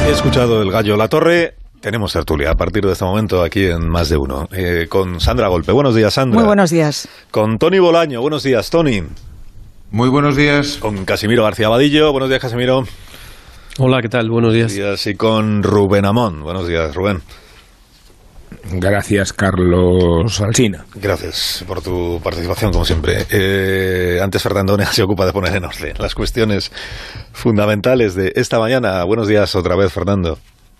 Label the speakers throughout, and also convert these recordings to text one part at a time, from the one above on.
Speaker 1: He escuchado el gallo La Torre. Tenemos tertulia a partir de este momento aquí en Más de Uno. Con Sandra Golpe. Buenos días, Sandra.
Speaker 2: Muy buenos días.
Speaker 1: Con Tony Bolaño. Buenos días, Tony.
Speaker 3: Muy buenos días.
Speaker 1: Con Casimiro García Vadillo. Buenos días, Casimiro.
Speaker 4: Hola, ¿qué tal? Buenos días.
Speaker 1: Y con Rubén Amón. Buenos días, Rubén.
Speaker 5: Gracias, Carlos Alsina.
Speaker 1: Gracias por tu participación, como siempre. Antes Fernando Onega se ocupa de poner en orden las cuestiones fundamentales de esta mañana. Buenos días otra vez, Fernando.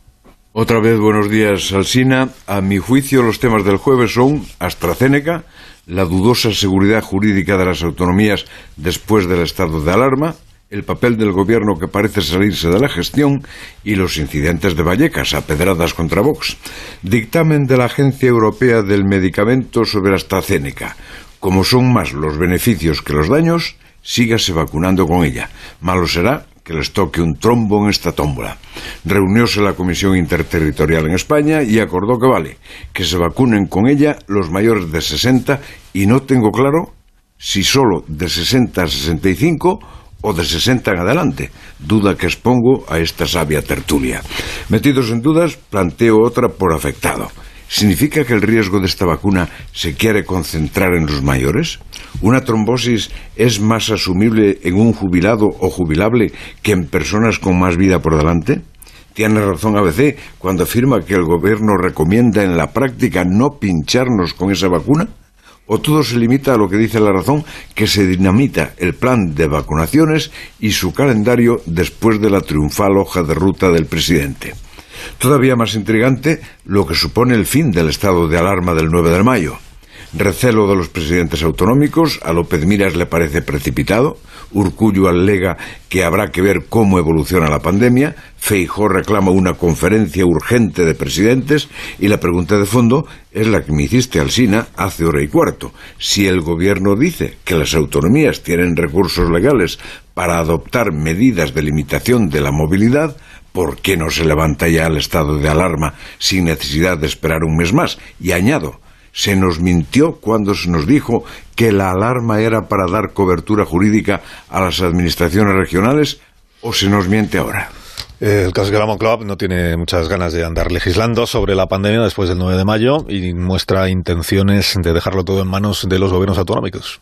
Speaker 3: Otra vez buenos días, Alsina. A mi juicio, los temas del jueves son AstraZeneca, la dudosa seguridad jurídica de las autonomías después del estado de alarma, el papel del gobierno que parece salirse de la gestión y los incidentes de Vallecas a pedradas contra Vox. Dictamen de la Agencia Europea del Medicamento sobre AstraZeneca. Como son más los beneficios que los daños, sígase vacunando con ella. Malo será que les toque un trombo en esta tómbola. Reunióse la Comisión Interterritorial en España y acordó que vale, que se vacunen con ella los mayores de 60 y no tengo claro si solo de 60 a 65 o de 60 en adelante, duda que expongo a esta sabia tertulia. Metidos en dudas, planteo otra por afectado. ¿Significa que el riesgo de esta vacuna se quiere concentrar en los mayores? ¿Una trombosis es más asumible en un jubilado o jubilable que en personas con más vida por delante? ¿Tiene razón ABC cuando afirma que el gobierno recomienda en la práctica no pincharnos con esa vacuna? ¿O todo se limita a lo que dice la razón, que se dinamita el plan de vacunaciones y su calendario después de la triunfal hoja de ruta del presidente? Todavía más intrigante lo que supone el fin del estado de alarma del 9 de mayo. Recelo de los presidentes autonómicos, a López Miras le parece precipitado, Urkullu alega que habrá que ver cómo evoluciona la pandemia, Feijóo reclama una conferencia urgente de presidentes y la pregunta de fondo es la que me hiciste, Alsina, hace hora y cuarto. Si el gobierno dice que las autonomías tienen recursos legales para adoptar medidas de limitación de la movilidad, ¿por qué no se levanta ya el estado de alarma sin necesidad de esperar un mes más? Y añado, ¿se nos mintió cuando se nos dijo que la alarma era para dar cobertura jurídica a las administraciones regionales o se nos miente ahora?
Speaker 1: El caso es que la Moncloa no tiene muchas ganas de andar legislando sobre la pandemia después del 9 de mayo y muestra intenciones de dejarlo todo en manos de los gobiernos autonómicos.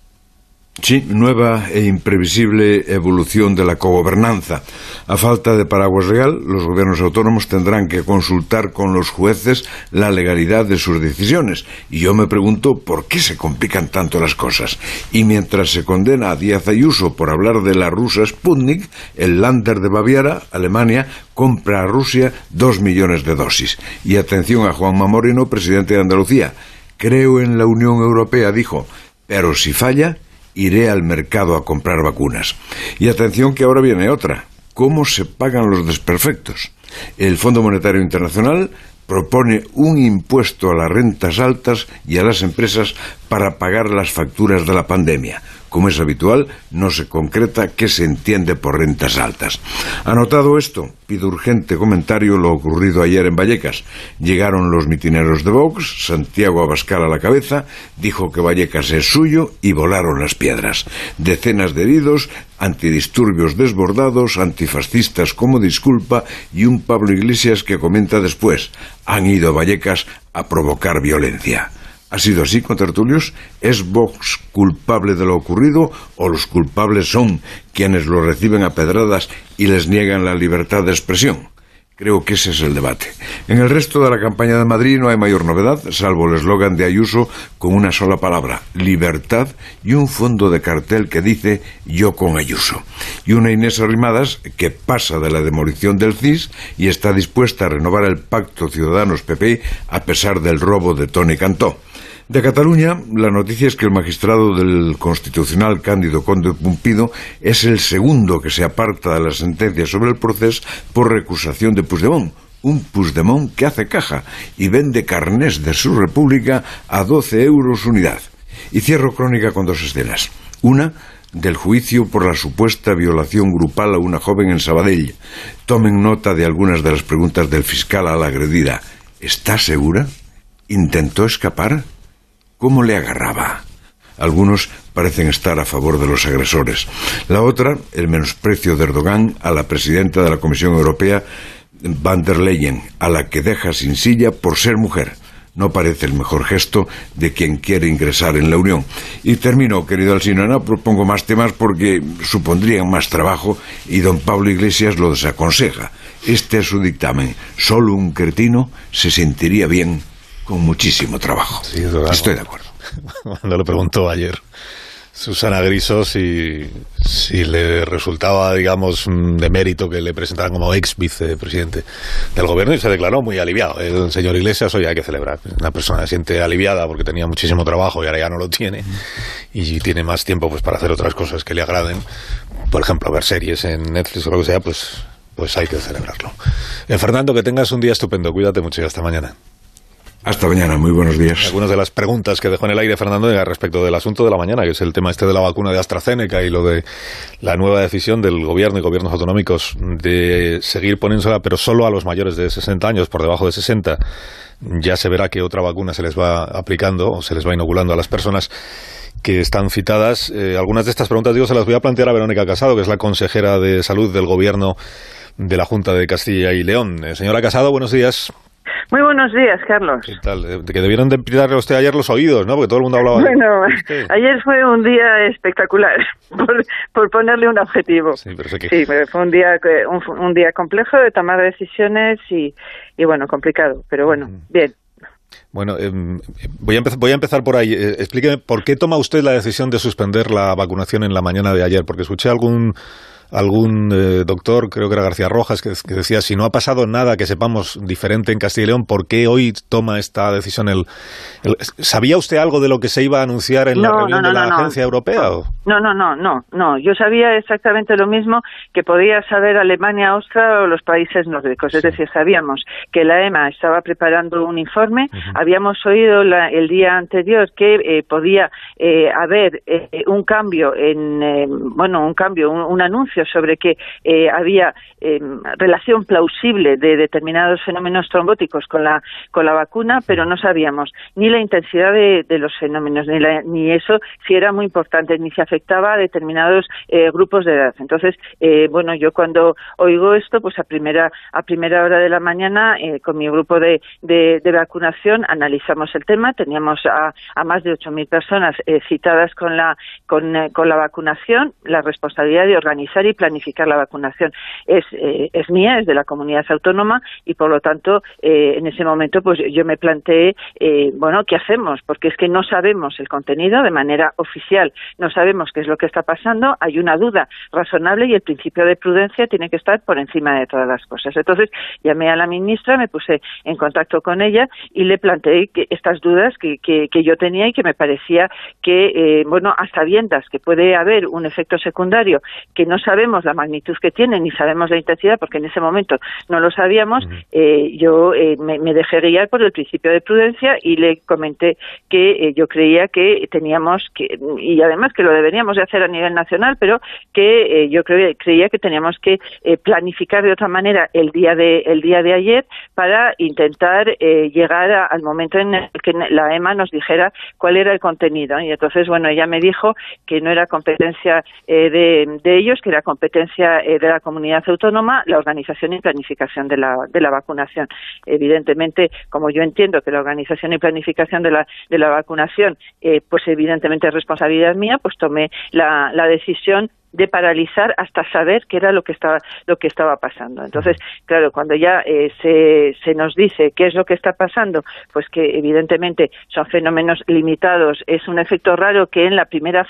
Speaker 3: Sí, nueva e imprevisible evolución de la cogobernanza. A falta de paraguas real, los gobiernos autónomos tendrán que consultar con los jueces la legalidad de sus decisiones. Y yo me pregunto por qué se complican tanto las cosas. Y mientras se condena a Díaz Ayuso por hablar de la rusa Sputnik, el Länder de Baviera, Alemania, compra a Rusia 2 millones de dosis. Y atención a Juanma Moreno, presidente de Andalucía. Creo en la Unión Europea, dijo, pero si falla, iré al mercado a comprar vacunas. Y atención que ahora viene otra. ¿Cómo se pagan los desperfectos? El Fondo Monetario Internacional propone un impuesto a las rentas altas y a las empresas para pagar las facturas de la pandemia. Como es habitual, no se concreta qué se entiende por rentas altas. Anotado esto, pido urgente comentario lo ocurrido ayer en Vallecas. Llegaron los mitineros de Vox, Santiago Abascal a la cabeza, dijo que Vallecas es suyo y volaron las piedras. Decenas de heridos, antidisturbios desbordados, antifascistas como disculpa y un Pablo Iglesias que comenta después, han ido a Vallecas a provocar violencia. ¿Ha sido así, contertulios? ¿Es Vox culpable de lo ocurrido o los culpables son quienes lo reciben a pedradas y les niegan la libertad de expresión? Creo que ese es el debate. En el resto de la campaña de Madrid no hay mayor novedad, salvo el eslogan de Ayuso con una sola palabra, libertad, y un fondo de cartel que dice yo con Ayuso. Y una Inés Arrimadas que pasa de la demolición del CIS y está dispuesta a renovar el pacto Ciudadanos-PP a pesar del robo de Toni Cantó. De Cataluña, la noticia es que el magistrado del Constitucional Cándido Conde Pumpido es el segundo que se aparta de la sentencia sobre el proceso por recusación de Puigdemont. Un Puigdemont que hace caja y vende carnés de su república a 12 euros unidad. Y cierro crónica con dos escenas. Una, del juicio por la supuesta violación grupal a una joven en Sabadell. Tomen nota de algunas de las preguntas del fiscal a la agredida. ¿Está segura? ¿Intentó escapar? ¿Cómo le agarraba? Algunos parecen estar a favor de los agresores. La otra, el menosprecio de Erdogan a la presidenta de la Comisión Europea, van der Leyen, a la que deja sin silla por ser mujer. No parece el mejor gesto de quien quiere ingresar en la Unión. Y termino, querido Alsina, no propongo más temas porque supondrían más trabajo y don Pablo Iglesias lo desaconseja. Este es su dictamen. Solo un cretino se sentiría bien con muchísimo trabajo.
Speaker 1: Sí,
Speaker 3: estoy de acuerdo.
Speaker 1: Cuando le preguntó ayer Susana Griso si le resultaba, digamos, de mérito que le presentaran como ex vicepresidente del gobierno, y se declaró muy aliviado. El señor Iglesias, hoy hay que celebrar. Una persona se siente aliviada porque tenía muchísimo trabajo y ahora ya no lo tiene, y tiene más tiempo pues para hacer otras cosas que le agraden. Por ejemplo, ver series en Netflix o lo que sea, pues hay que celebrarlo. Fernando, que tengas un día estupendo. Cuídate mucho y hasta mañana.
Speaker 3: Hasta mañana, muy buenos días.
Speaker 1: Algunas de las preguntas que dejó en el aire Fernando respecto del asunto de la mañana, que es el tema este de la vacuna de AstraZeneca y lo de la nueva decisión del gobierno y gobiernos autonómicos de seguir poniéndola, pero solo a los mayores de 60 años, por debajo de 60. Ya se verá qué otra vacuna se les va aplicando o se les va inoculando a las personas que están citadas. Algunas de estas preguntas, se las voy a plantear a Verónica Casado, que es la consejera de Salud del gobierno de la Junta de Castilla y León. Señora Casado, buenos días.
Speaker 2: Muy buenos días, Carlos.
Speaker 1: ¿Qué tal? Que debieron de pintarle a usted ayer los oídos, ¿no? Porque todo el mundo hablaba
Speaker 2: ayer fue un día espectacular, por ponerle un objetivo.
Speaker 1: Sí, pero sé que...
Speaker 2: Sí, fue un día complejo de tomar decisiones y bueno, complicado, pero bueno, bien.
Speaker 1: Bueno, voy a empezar por ahí. Explíqueme, ¿por qué toma usted la decisión de suspender la vacunación en la mañana de ayer? Porque escuché algún doctor, creo que era García Rojas, que decía, si no ha pasado nada que sepamos diferente en Castilla y León, ¿por qué hoy toma esta decisión? ¿Sabía usted algo de lo que se iba a anunciar en la reunión de la Agencia Europea?
Speaker 2: No. Yo sabía exactamente lo mismo que podía saber Alemania, Austria o los países nórdicos. Es decir, sabíamos que la EMA estaba preparando un informe. Habíamos oído el día anterior que podía haber un cambio un anuncio sobre que había relación plausible de determinados fenómenos trombóticos con la vacuna, pero no sabíamos ni la intensidad de los fenómenos, ni eso, si era muy importante, ni si afectaba a determinados grupos de edad. Entonces, yo cuando oigo esto, pues a primera hora de la mañana, con mi grupo de vacunación, analizamos el tema. Teníamos a más de 8.000 personas citadas con la vacunación. La responsabilidad de organizar y planificar la vacunación es mía, es de la comunidad autónoma, y por lo tanto en ese momento pues yo me planteé ¿qué hacemos? Porque es que no sabemos el contenido de manera oficial, no sabemos qué es lo que está pasando, hay una duda razonable y el principio de prudencia tiene que estar por encima de todas las cosas. Entonces llamé a la ministra, me puse en contacto con ella y le planteé que estas dudas que yo tenía y que me parecía que a sabiendas que puede haber un efecto secundario que no sabemos la magnitud que tiene ni sabemos la intensidad, porque en ese momento no lo sabíamos, yo me dejé guiar por el principio de prudencia y le comenté que yo creía que teníamos que, y además que lo deberíamos de hacer a nivel nacional, pero que yo creía que teníamos que planificar de otra manera el día de ayer para intentar llegar al momento en el que la EMA nos dijera cuál era el contenido. Y entonces, ella me dijo que no era competencia de ellos, que era competencia de la comunidad autónoma, la organización y planificación de la vacunación. Evidentemente, como yo entiendo que la organización y planificación de la vacunación, pues evidentemente es responsabilidad mía, pues tomé la decisión de paralizar hasta saber qué era lo que estaba pasando. Entonces, claro, cuando ya se nos dice qué es lo que está pasando, pues que evidentemente son fenómenos limitados, es un efecto raro que en las primeras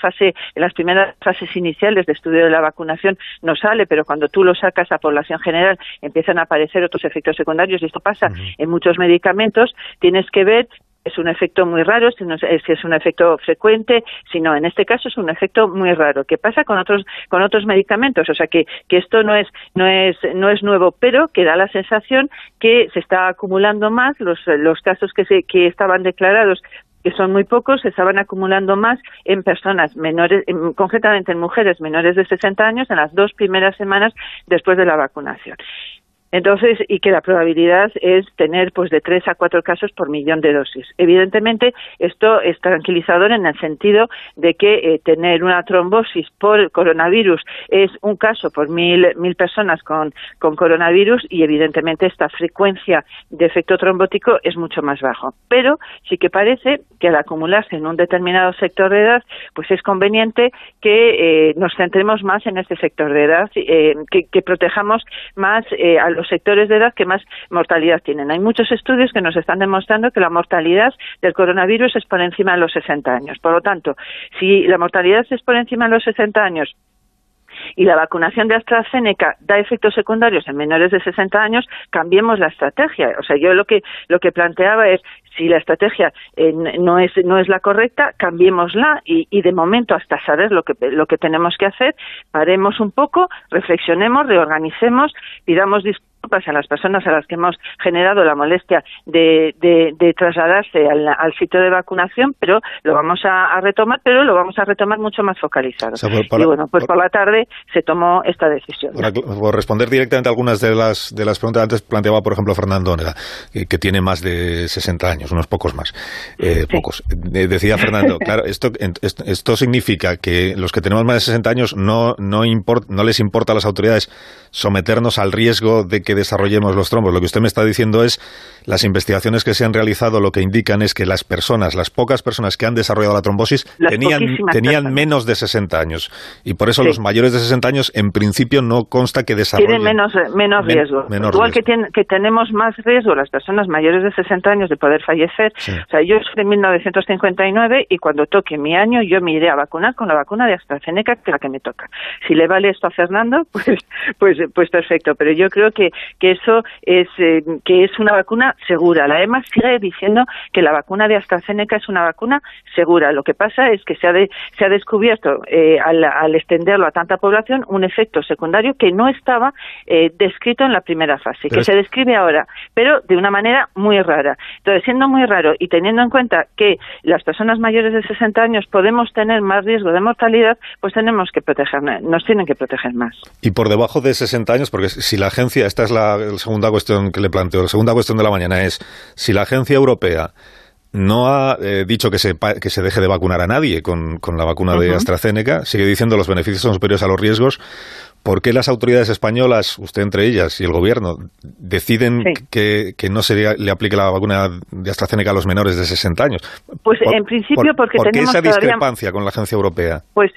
Speaker 2: fases iniciales de estudio de la vacunación no sale, pero cuando tú lo sacas a población general empiezan a aparecer otros efectos secundarios, y esto pasa en muchos medicamentos. Tienes que ver es un efecto muy raro, si es un efecto frecuente, sino en este caso es un efecto muy raro. ¿Qué pasa con otros medicamentos? O sea que esto no es nuevo, pero que da la sensación que se está acumulando más los casos que estaban declarados, que son muy pocos, se estaban acumulando más en personas menores, concretamente en mujeres menores de 60 años, en las 2 primeras semanas después de la vacunación. Entonces, y que la probabilidad es tener pues de 3 a 4 casos por millón de dosis. Evidentemente, esto es tranquilizador en el sentido de que tener una trombosis por coronavirus es un caso por mil personas con coronavirus, y evidentemente esta frecuencia de efecto trombótico es mucho más bajo. Pero sí que parece que al acumularse en un determinado sector de edad, pues es conveniente que nos centremos más en este sector de edad, que protejamos más a los sectores de edad que más mortalidad tienen. Hay muchos estudios que nos están demostrando que la mortalidad del coronavirus es por encima de los 60 años. Por lo tanto, si la mortalidad es por encima de los 60 años y la vacunación de AstraZeneca da efectos secundarios en menores de 60 años, cambiemos la estrategia. O sea, yo lo que planteaba es, si la estrategia no es la correcta, cambiémosla y de momento, hasta saber lo que tenemos que hacer, paremos un poco, reflexionemos, reorganicemos, pidamos disculpas a las personas a las que hemos generado la molestia de trasladarse al sitio de vacunación, pero lo vamos a retomar, pero lo vamos a retomar mucho más focalizado. O sea, y bueno, pues por la tarde se tomó esta decisión.
Speaker 1: Por responder directamente a algunas de las preguntas, antes planteaba, por ejemplo, Fernando Onega, que tiene más de 60 años, unos pocos más. Sí. Pocos. Decía Fernando, claro, esto significa que los que tenemos más de 60 años no les importa a las autoridades someternos al riesgo de que desarrollemos los trombos. Lo que usted me está diciendo es, las investigaciones que se han realizado lo que indican es que las pocas personas que han desarrollado la trombosis tenían menos de 60 años. Y por eso los mayores de 60 años, en principio, no consta que desarrollen.
Speaker 2: Tienen menos riesgo. Igual riesgo. Que tenemos más riesgo las personas mayores de 60 años de poder fallecer. Sí. O sea, yo soy de 1959 y cuando toque mi año yo me iré a vacunar con la vacuna de AstraZeneca, que es la que me toca. Si le vale esto a Fernando, pues perfecto. Pero yo creo que eso es una vacuna segura. La EMA sigue diciendo que la vacuna de AstraZeneca es una vacuna segura. Lo que pasa es que se ha descubierto al extenderlo a tanta población un efecto secundario que no estaba descrito en la primera fase, que se describe ahora, pero de una manera muy rara. Entonces, siendo muy raro y teniendo en cuenta que las personas mayores de 60 años podemos tener más riesgo de mortalidad, pues tenemos que protegernos, nos tienen que proteger más.
Speaker 1: Y por debajo de 60 años, porque si la agencia, esta es la segunda cuestión que le planteo, la segunda cuestión de la mañana es, si la agencia europea no ha dicho que se deje de vacunar a nadie con la vacuna de AstraZeneca, sigue diciendo los beneficios son superiores a los riesgos, ¿por qué las autoridades españolas, usted entre ellas y el gobierno, deciden que no se le aplique la vacuna de AstraZeneca a los menores de 60 años?
Speaker 2: Pues en principio porque
Speaker 1: ¿por qué
Speaker 2: tenemos
Speaker 1: esa discrepancia con la agencia europea?
Speaker 2: Pues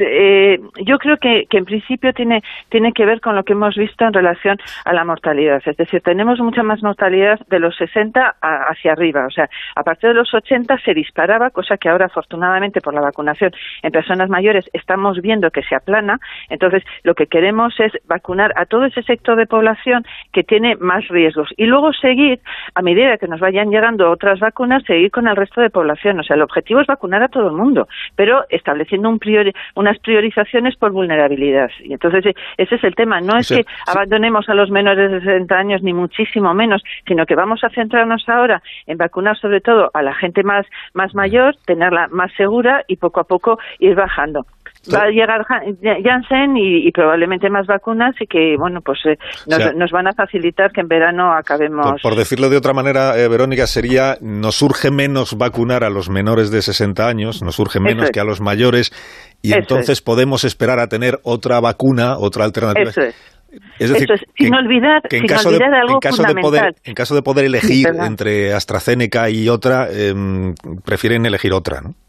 Speaker 2: yo creo que en principio tiene que ver con lo que hemos visto en relación a la mortalidad. Es decir, tenemos mucha más mortalidad de los 60 hacia arriba. O sea, a partir de los 80 se disparaba, cosa que ahora afortunadamente por la vacunación en personas mayores estamos viendo que se aplana. Entonces, lo que queremos es vacunar a todo ese sector de población que tiene más riesgos y luego seguir, a medida que nos vayan llegando otras vacunas, seguir con el resto de población. O sea, el objetivo es vacunar a todo el mundo, pero estableciendo unas priorizaciones por vulnerabilidad. Y entonces ese es el tema. No es que abandonemos a los menores de 60 años, ni muchísimo menos, sino que vamos a centrarnos ahora en vacunar sobre todo a la gente más mayor, tenerla más segura y poco a poco ir bajando. Va a llegar Janssen y probablemente más vacunas y que, bueno, pues nos van a facilitar que en verano acabemos...
Speaker 1: Por decirlo de otra manera, Verónica, nos urge menos vacunar a los menores de 60 años, nos urge menos que a los mayores, y entonces podemos esperar a tener otra vacuna, otra alternativa.
Speaker 2: Es decir, sin olvidar algo fundamental.
Speaker 1: En caso de poder elegir entre AstraZeneca y otra, prefieren elegir otra, ¿no?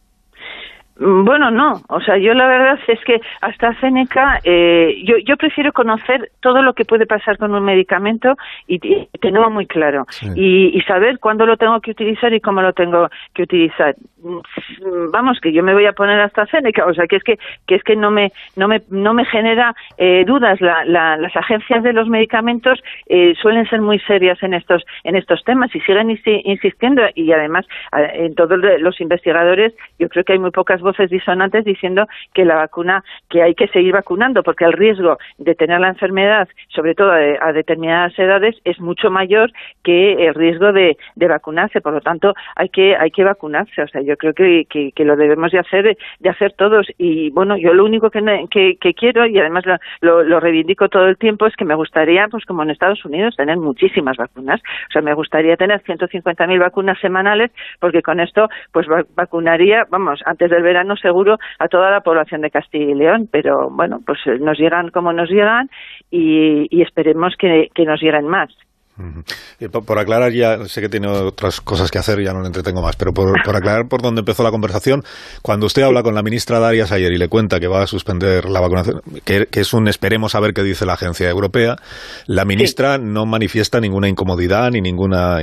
Speaker 2: Bueno, no. O sea, yo la verdad es que AstraZeneca, yo prefiero conocer todo lo que puede pasar con un medicamento y tenerlo muy claro. Sí. Y saber cuándo lo tengo que utilizar y cómo lo tengo que utilizar. Vamos, que yo me voy a poner AstraZeneca. O sea, que es que no me genera dudas. Las agencias de los medicamentos suelen ser muy serias en estos temas y siguen insistiendo. Y además, en todos los investigadores, yo creo que hay muy pocas voces disonantes diciendo que la vacuna, que hay que seguir vacunando, porque el riesgo de tener la enfermedad, sobre todo a determinadas edades, es mucho mayor que el riesgo de vacunarse. Por lo tanto, hay que vacunarse. O sea, yo creo que lo debemos de hacer todos. Y bueno, yo lo único que quiero, y además lo reivindico todo el tiempo, es que me gustaría, pues como en Estados Unidos, tener muchísimas vacunas. O sea, me gustaría tener 150.000 vacunas semanales, porque con esto pues vacunaría, vamos, antes del verano seguro a toda la población de Castilla y León. Pero bueno, pues nos llegan como nos llegan y esperemos que nos lleguen más.
Speaker 1: Por aclarar, ya sé que tiene otras cosas que hacer, ya no le entretengo más, pero por aclarar por dónde empezó la conversación, cuando usted habla con la ministra Darias ayer y le cuenta que va a suspender la vacunación, que es un esperemos a ver qué dice la agencia europea, la ministra no manifiesta ninguna incomodidad ni ninguna...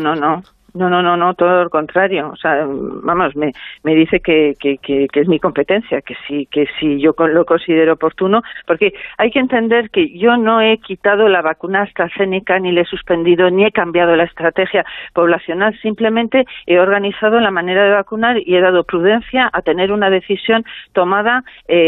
Speaker 2: No, todo lo contrario. O sea, vamos, me dice que es mi competencia, que sí yo lo considero oportuno, porque hay que entender que yo no he quitado la vacuna AstraZeneca, ni le he suspendido, ni he cambiado la estrategia poblacional, simplemente he organizado la manera de vacunar y he dado prudencia a tener una decisión tomada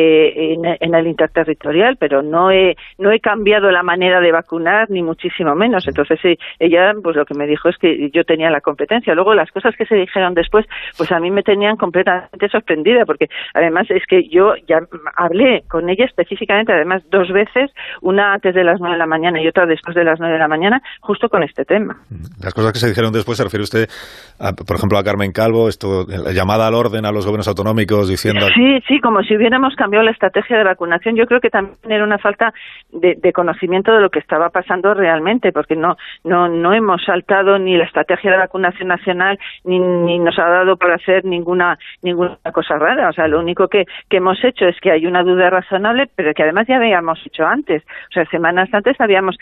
Speaker 2: en el interterritorial, pero no he cambiado la manera de vacunar, ni muchísimo menos. Entonces ella pues lo que me dijo es que yo tenía la competencia. Luego las cosas que se dijeron después, pues a mí me tenían completamente sorprendida, porque además es que yo ya hablé con ella específicamente, además 2 veces, una antes de las 9 de la mañana y otra después de las 9 de la mañana, justo con este tema.
Speaker 1: Las cosas que se dijeron después, ¿se refiere usted, por ejemplo, a Carmen Calvo, la llamada al orden a los gobiernos autonómicos diciendo...
Speaker 2: Sí, como si hubiéramos cambiado la estrategia de vacunación. Yo creo que también era una falta de conocimiento de lo que estaba pasando realmente, porque no hemos saltado ni la estrategia de vacunación nacional, ni nos ha dado para hacer ninguna cosa rara. O sea, lo único que hemos hecho es que hay una duda razonable, pero que además ya habíamos hecho antes. O sea, semanas antes habíamos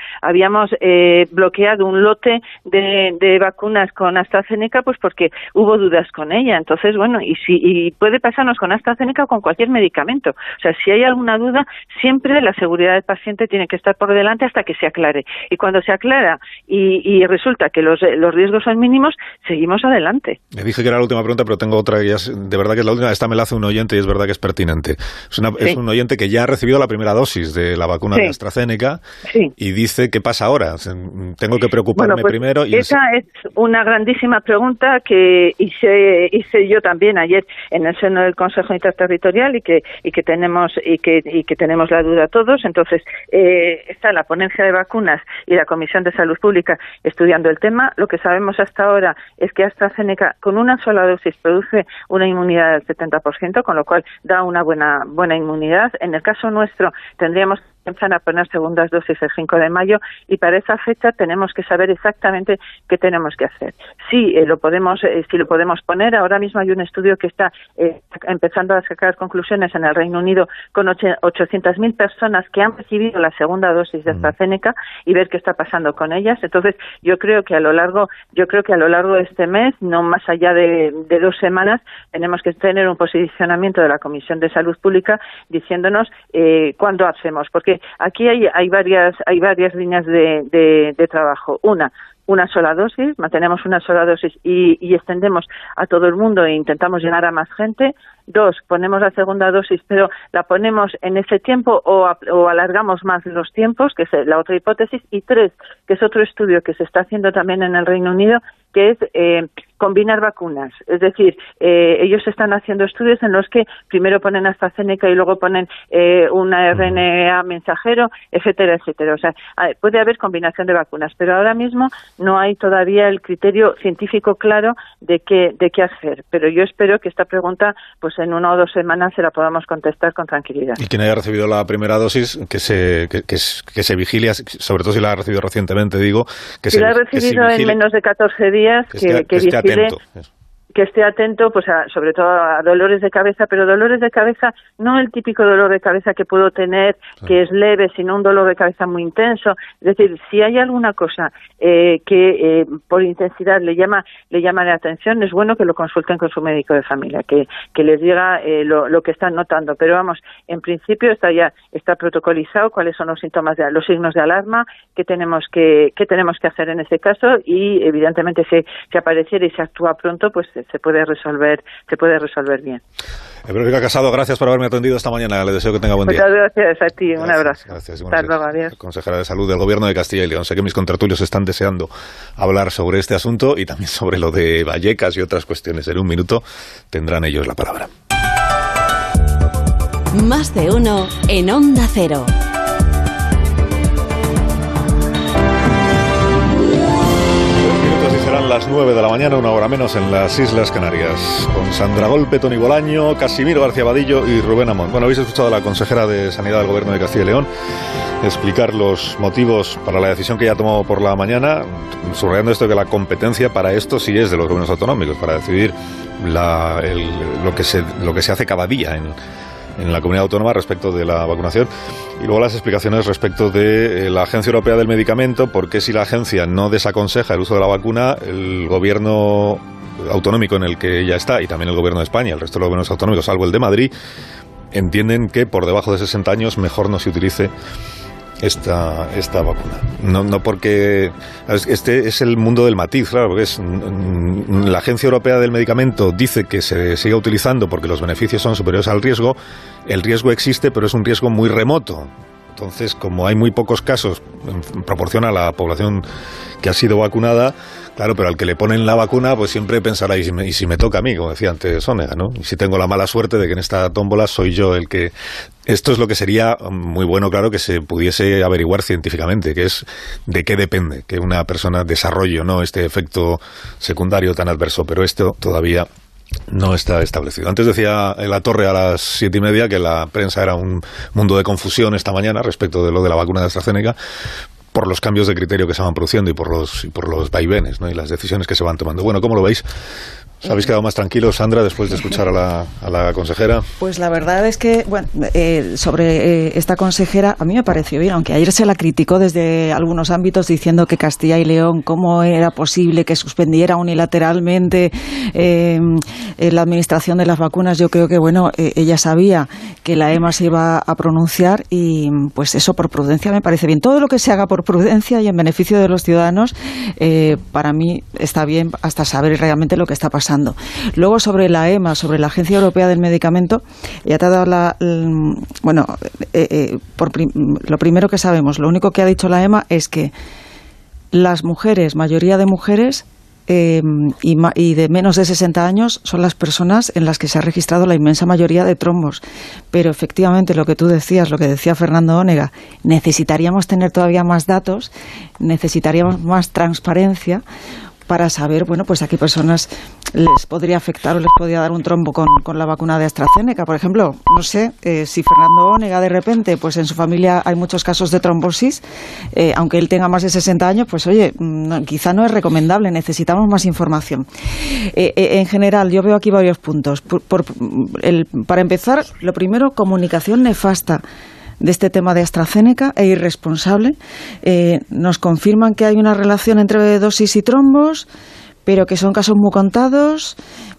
Speaker 2: bloqueado un lote de vacunas con AstraZeneca, pues porque hubo dudas con ella. Entonces, bueno, y puede pasarnos con AstraZeneca o con cualquier medicamento. O sea, si hay alguna duda, siempre la seguridad del paciente tiene que estar por delante hasta que se aclare. Y cuando se aclara y resulta que los riesgos son mínimos, seguimos adelante.
Speaker 1: Me dije que era la última pregunta, pero tengo otra que de verdad que es la última. Esta me la hace un oyente y es verdad que es pertinente. Es un oyente que ya ha recibido la primera dosis de la vacuna de AstraZeneca y dice, ¿qué pasa ahora? Tengo que preocuparme primero.
Speaker 2: Esa es una grandísima pregunta que hice yo también ayer en el seno del Consejo Interterritorial y que tenemos la duda todos. Entonces, está la ponencia de vacunas y la Comisión de Salud Pública estudiando el tema. Lo que sabemos hasta ahora es que AstraZeneca con una sola dosis produce una inmunidad del 70%, con lo cual da una buena inmunidad. En el caso nuestro tendríamos que empezar a poner segundas dosis el 5 de mayo y para esa fecha tenemos que saber exactamente qué tenemos que hacer. Si lo podemos poner, ahora mismo hay un estudio que está empezando a sacar conclusiones en el Reino Unido con 800.000 personas que han recibido la segunda dosis de AstraZeneca y ver qué está pasando con ellas. Entonces, yo creo que a lo largo de este mes, no más allá de 2 semanas, tenemos que tener un posicionamiento de la Comisión de Salud Pública diciéndonos cuándo hacemos, porque aquí hay varias líneas de trabajo. Una sola dosis, mantenemos una sola dosis y extendemos a todo el mundo e intentamos llegar a más gente. 2, ponemos la segunda dosis, pero la ponemos en ese tiempo o alargamos más los tiempos, que es la otra hipótesis. Y 3, que es otro estudio que se está haciendo también en el Reino Unido, que es combinar vacunas. Es decir, ellos están haciendo estudios en los que primero ponen AstraZeneca y luego ponen una RNA mensajero, etcétera, etcétera. O sea, puede haber combinación de vacunas, pero ahora mismo no hay todavía el criterio científico claro de qué hacer. Pero yo espero que esta pregunta, pues en 1 o 2 semanas se la podamos contestar con tranquilidad.
Speaker 1: Y quien haya recibido la primera dosis, que se vigile, sobre todo si la ha recibido recientemente, digo,
Speaker 2: si la ha recibido en menos de 14 días, que vigile, atento. Que esté atento, pues sobre todo a dolores de cabeza, pero dolores de cabeza, no el típico dolor de cabeza que puedo tener, que es leve, sino un dolor de cabeza muy intenso. Es decir, si hay alguna cosa que por intensidad le llama la atención, es bueno que lo consulten con su médico de familia, que les diga lo que están notando. Pero vamos, en principio está protocolizado cuáles son los síntomas, los signos de alarma, qué tenemos que hacer en ese caso y evidentemente si apareciera y se actúa pronto, pues puede resolver bien.
Speaker 1: Verónica Casado, gracias por haberme atendido esta mañana. Le deseo que tenga buen día.
Speaker 2: Muchas gracias a ti. Un abrazo.
Speaker 1: Gracias.
Speaker 2: Hasta luego, adiós.
Speaker 1: Consejera de Salud del Gobierno de Castilla y León. Sé que mis contertulios están deseando hablar sobre este asunto y también sobre lo de Vallecas y otras cuestiones. En un minuto tendrán ellos la palabra.
Speaker 6: Más de uno en Onda Cero.
Speaker 1: Serán las 9 de la mañana, una hora menos en las Islas Canarias, con Sandra Golpe, Toni Bolaño, Casimiro García Vadillo y Rubén Amón. Bueno, habéis escuchado a la consejera de Sanidad del Gobierno de Castilla y León explicar los motivos para la decisión que ella ha tomado por la mañana, subrayando esto, que la competencia para esto sí es de los gobiernos autonómicos, para decidir lo que se hace cada día en la comunidad autónoma respecto de la vacunación. Y luego las explicaciones respecto de la Agencia Europea del Medicamento, porque si la agencia no desaconseja el uso de la vacuna, el gobierno autonómico en el que ella está, y también el gobierno de España, el resto de los gobiernos autonómicos, salvo el de Madrid, entienden que por debajo de 60 años mejor no se utilice esta vacuna. No porque este es el mundo del matiz, claro, porque la Agencia Europea del Medicamento dice que se siga utilizando porque los beneficios son superiores al riesgo. El riesgo existe, pero es un riesgo muy remoto. Entonces, como hay muy pocos casos en proporción a la población que ha sido vacunada, claro, pero al que le ponen la vacuna, pues siempre pensará, ¿y si me toca a mí?, como decía antes Onega, ¿no? Y si tengo la mala suerte de que en esta tómbola soy yo el que... Esto es lo que sería muy bueno, claro, que se pudiese averiguar científicamente, que es de qué depende que una persona desarrolle o no este efecto secundario tan adverso, pero esto todavía no está establecido. Antes decía en la Torre a las 7:30 que la prensa era un mundo de confusión esta mañana respecto de lo de la vacuna de AstraZeneca, por los cambios de criterio que se van produciendo y por los vaivenes, ¿no? Y las decisiones que se van tomando. Bueno, ¿cómo lo veis? ¿Os habéis quedado más tranquilos, Sandra, después de escuchar a la consejera?
Speaker 7: Pues la verdad es que, bueno, sobre esta consejera, a mí me pareció bien, aunque ayer se la criticó desde algunos ámbitos diciendo que Castilla y León, cómo era posible que suspendiera unilateralmente la administración de las vacunas. Yo creo que, bueno, ella sabía que la EMA se iba a pronunciar y, pues eso, por prudencia me parece bien. Todo lo que se haga por prudencia y en beneficio de los ciudadanos, para mí está bien hasta saber realmente lo que está pasando. Luego, sobre la EMA, sobre la Agencia Europea del Medicamento, ya te ha dado lo primero que sabemos, lo único que ha dicho la EMA es que las mujeres, mayoría de mujeres y de menos de 60 años, son las personas en las que se ha registrado la inmensa mayoría de trombos. Pero efectivamente, lo que tú decías, lo que decía Fernando Onega, necesitaríamos tener todavía más datos, necesitaríamos más transparencia para saber, bueno, pues a qué personas les podría afectar o les podría dar un trombo con la vacuna de AstraZeneca. Por ejemplo, no sé, si Fernando Onega de repente, pues en su familia hay muchos casos de trombosis, aunque él tenga más de 60 años, pues oye, quizá no es recomendable, necesitamos más información. En general, yo veo aquí varios puntos. Para empezar, lo primero, comunicación nefasta de este tema de AstraZeneca e irresponsable. Nos confirman que hay una relación entre dosis y trombos, pero que son casos muy contados.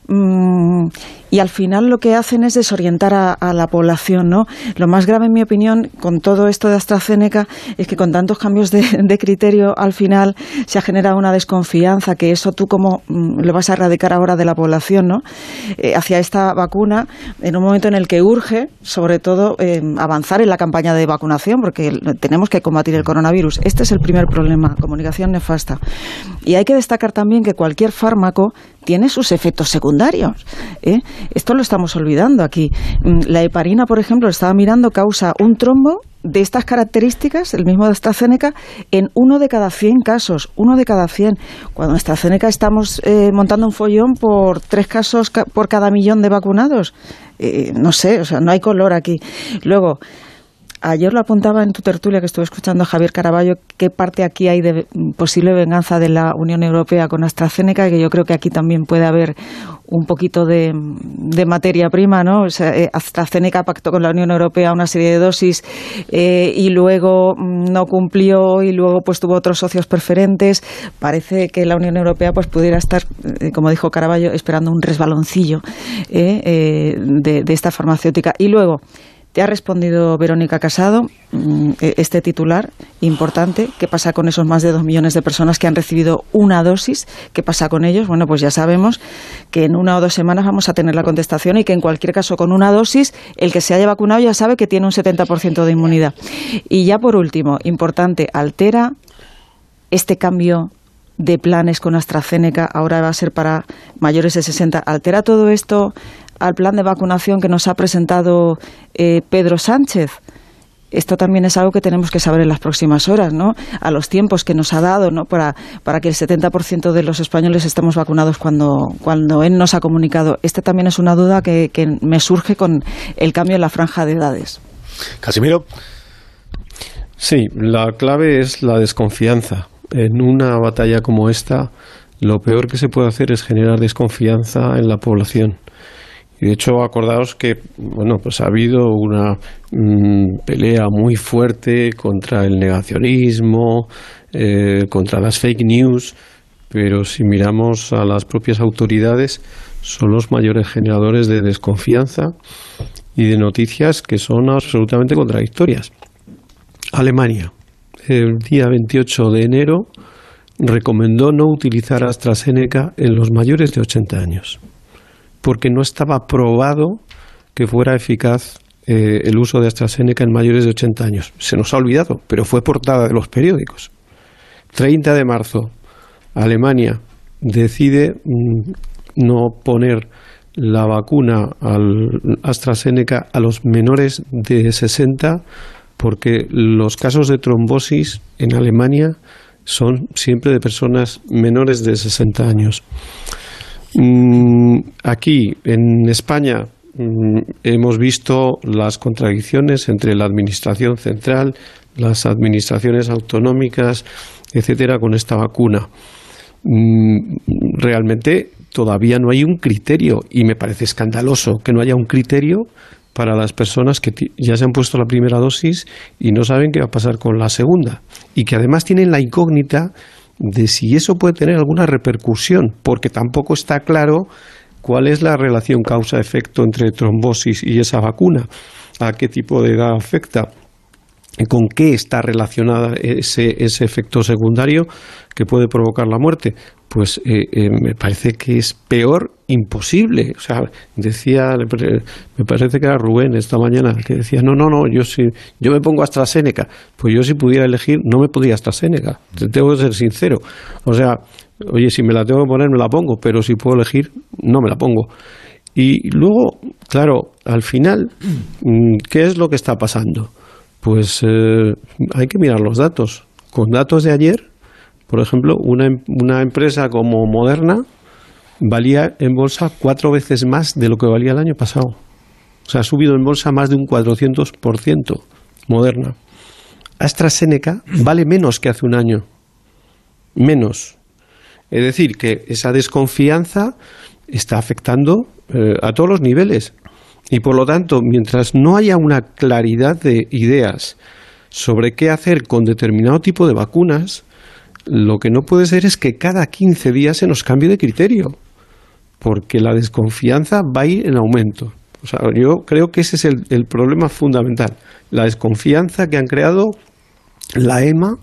Speaker 7: Y al final lo que hacen es desorientar a la población, ¿no? Lo más grave, en mi opinión, con todo esto de AstraZeneca es que con tantos cambios de criterio al final se ha generado una desconfianza, que eso tú cómo lo vas a erradicar ahora de la población, ¿no? Hacia esta vacuna, en un momento en el que urge, sobre todo, avanzar en la campaña de vacunación, porque tenemos que combatir el coronavirus. Este es el primer problema, comunicación nefasta. Y hay que destacar también que cualquier fármaco tiene sus efectos secundarios, ¿eh? Esto lo estamos olvidando aquí. La heparina, por ejemplo, estaba mirando, causa un trombo de estas características, el mismo de AstraZeneca, en 1 de cada 100 casos. 1 de cada 100. Cuando en AstraZeneca estamos montando un follón por 3 casos por cada millón de vacunados. No sé, o sea, no hay color aquí. Luego, ayer lo apuntaba en tu tertulia que estuve escuchando a Javier Caraballo, qué parte aquí hay de posible venganza de la Unión Europea con AstraZeneca, que yo creo que aquí también puede haber un poquito de materia prima, ¿no? O sea, AstraZeneca pactó con la Unión Europea una serie de dosis y luego no cumplió y luego pues tuvo otros socios preferentes. Parece que la Unión Europea pues pudiera estar, como dijo Caraballo, esperando un resbaloncillo de esta farmacéutica. Y luego, Te ha respondido Verónica Casado, este titular importante. ¿Qué pasa con esos más de 2 millones de personas que han recibido una dosis? ¿Qué pasa con ellos? Bueno, pues ya sabemos que en 1 o 2 semanas vamos a tener la contestación y que en cualquier caso con una dosis el que se haya vacunado ya sabe que tiene un 70% de inmunidad. Y ya por último, importante, altera este cambio de planes con AstraZeneca, ahora va a ser para mayores de 60. ¿Altera todo esto al plan de vacunación que nos ha presentado Pedro Sánchez? Esto también es algo que tenemos que saber en las próximas horas, ¿no? A los tiempos que nos ha dado, ¿no? Para que el 70% de los españoles estemos vacunados cuando él nos ha comunicado. Esta también es una duda que me surge con el cambio en la franja de edades.
Speaker 1: Casimiro.
Speaker 4: Sí, la clave es la desconfianza. En una batalla como esta, lo peor que se puede hacer es generar desconfianza en la población. Y de hecho, acordaos que pues ha habido una pelea muy fuerte contra el negacionismo, contra las fake news, pero si miramos a las propias autoridades, son los mayores generadores de desconfianza y de noticias que son absolutamente contradictorias. Alemania, el día 28 de enero, recomendó no utilizar AstraZeneca en los mayores de 80 años, porque no estaba probado que fuera eficaz el uso de AstraZeneca en mayores de 80 años. Se nos ha olvidado, pero fue portada de los periódicos. 30 de marzo, Alemania decide no poner la vacuna al AstraZeneca a los menores de 60 porque los casos de trombosis en Alemania son siempre de personas menores de 60 años. Aquí, en España, hemos visto las contradicciones entre la administración central, las administraciones autonómicas, etcétera, con esta vacuna. Realmente todavía no hay un criterio y me parece escandaloso que no haya un criterio para las personas que ya se han puesto la primera dosis y no saben qué va a pasar con la segunda. Y que además tienen la incógnita de si eso puede tener alguna repercusión, porque tampoco está claro cuál es la relación causa-efecto entre trombosis y esa vacuna, a qué tipo de edad afecta, con qué está relacionada ese efecto secundario que puede provocar la muerte. Pues me parece que es peor imposible. O sea, decía, me parece que era Rubén esta mañana, que decía, no, yo me pongo AstraZeneca. Pues yo si pudiera elegir, no me podía AstraZeneca. Tengo que ser sincero. O sea, oye, si me la tengo que poner, me la pongo, pero si puedo elegir, no me la pongo. Y luego, claro, al final, ¿qué es lo que está pasando? Pues hay que mirar los datos. Con datos de ayer, por ejemplo, una empresa como Moderna valía en bolsa 4 veces más de lo que valía el año pasado. O sea, ha subido en bolsa más de un 400%. Moderna. AstraZeneca vale menos que hace un año. Menos. Es decir, que esa desconfianza está afectando a todos los niveles. Y por lo tanto, mientras no haya una claridad de ideas sobre qué hacer con determinado tipo de vacunas, lo que no puede ser es que cada 15 días se nos cambie de criterio, porque la desconfianza va a ir en aumento. O sea, yo creo que ese es el problema fundamental, la desconfianza que han creado la EMA,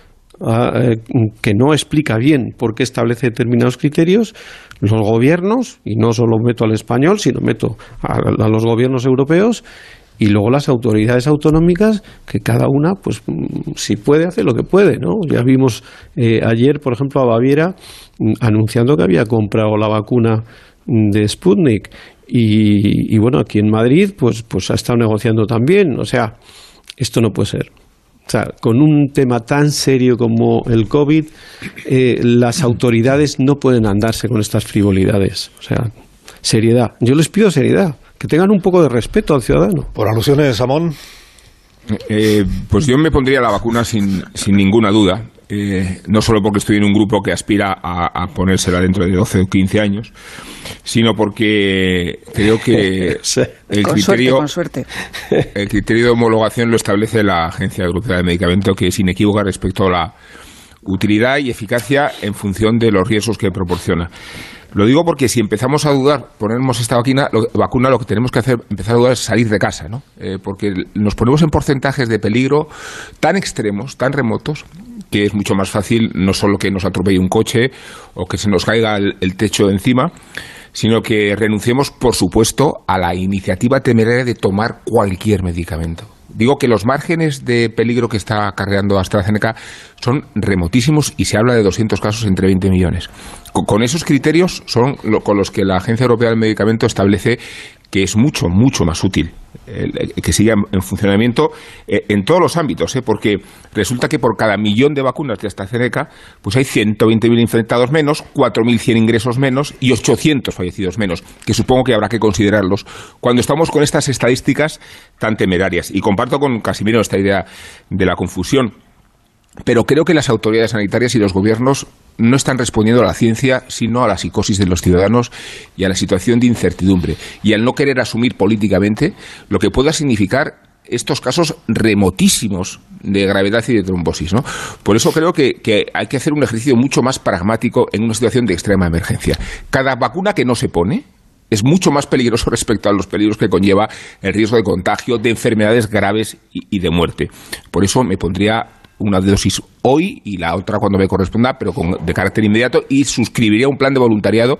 Speaker 4: que no explica bien por qué establece determinados criterios, los gobiernos, y no solo meto al español, sino meto a los gobiernos europeos, y luego las autoridades autonómicas, que cada una, pues si puede, hace lo que puede, ¿no? Ya vimos ayer, por ejemplo, a Baviera anunciando que había comprado la vacuna de Sputnik, y bueno, aquí en Madrid pues ha estado negociando también. O sea, esto no puede ser. O sea, con un tema tan serio como el COVID, las autoridades no pueden andarse con estas frivolidades. O sea, seriedad. Yo les pido seriedad, que tengan un poco de respeto al ciudadano.
Speaker 1: Por alusiones, Samón.
Speaker 5: Pues yo me pondría la vacuna sin ninguna duda. No solo porque estoy en un grupo que aspira a ponérsela dentro de 12 o 15 años, sino porque creo que el criterio de homologación lo establece la Agencia Europea del Medicamento, que es inequívoca respecto a la utilidad y eficacia en función de los riesgos que proporciona. Lo digo porque si empezamos a dudar, ponemos esta vacuna, lo que tenemos que hacer, empezar a dudar es salir de casa, ¿no? Porque nos ponemos en porcentajes de peligro tan extremos, tan remotos, que es mucho más fácil no solo que nos atropelle un coche o que se nos caiga el techo de encima, sino que renunciemos, por supuesto, a la iniciativa temeraria de tomar cualquier medicamento. Digo que los márgenes de peligro que está acarreando AstraZeneca son remotísimos y se habla de 200 casos entre 20 millones. Con esos criterios son con los que la Agencia Europea del Medicamento establece que es mucho, mucho más útil que siga en funcionamiento en todos los ámbitos, porque resulta que por cada 1.000.000 de vacunas de AstraZeneca pues hay 120.000 infectados menos, 4.100 ingresos menos y 800 fallecidos menos, que supongo que habrá que considerarlos cuando estamos con estas estadísticas tan temerarias. Y comparto con Casimiro esta idea de la confusión, pero creo que las autoridades sanitarias y los gobiernos no están respondiendo a la ciencia, sino a la psicosis de los ciudadanos y a la situación de incertidumbre, y al no querer asumir políticamente lo que pueda significar estos casos remotísimos de gravedad y de trombosis, ¿no? Por eso creo que hay que hacer un ejercicio mucho más pragmático en una situación de extrema emergencia. Cada vacuna que no se pone es mucho más peligroso respecto a los peligros que conlleva el riesgo de contagio, de enfermedades graves y de muerte. Por eso me pondría una dosis hoy y la otra cuando me corresponda, pero de carácter inmediato, y suscribiría un plan de voluntariado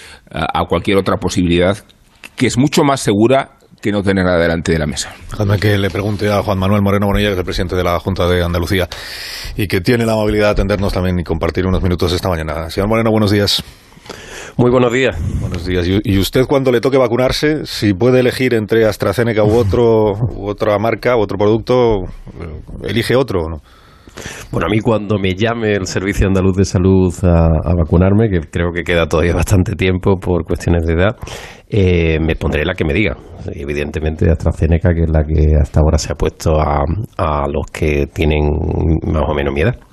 Speaker 5: a cualquier otra posibilidad que es mucho más segura que no tenerla delante de la mesa.
Speaker 1: Déjame que le pregunte a Juan Manuel Moreno Bonilla, que es el presidente de la Junta de Andalucía y que tiene la amabilidad de atendernos también y compartir unos minutos esta mañana. Señor Moreno, buenos días.
Speaker 8: Muy buenos días.
Speaker 1: Buenos días. Y usted, cuando le toque vacunarse, si puede elegir entre AstraZeneca u otra marca, otro producto, ¿elige otro o no?
Speaker 8: Bueno, a mí cuando me llame el Servicio Andaluz de Salud a vacunarme, que creo que queda todavía bastante tiempo por cuestiones de edad, me pondré la que me diga. Evidentemente AstraZeneca, que es la que hasta ahora se ha puesto a los que tienen más o menos mi edad.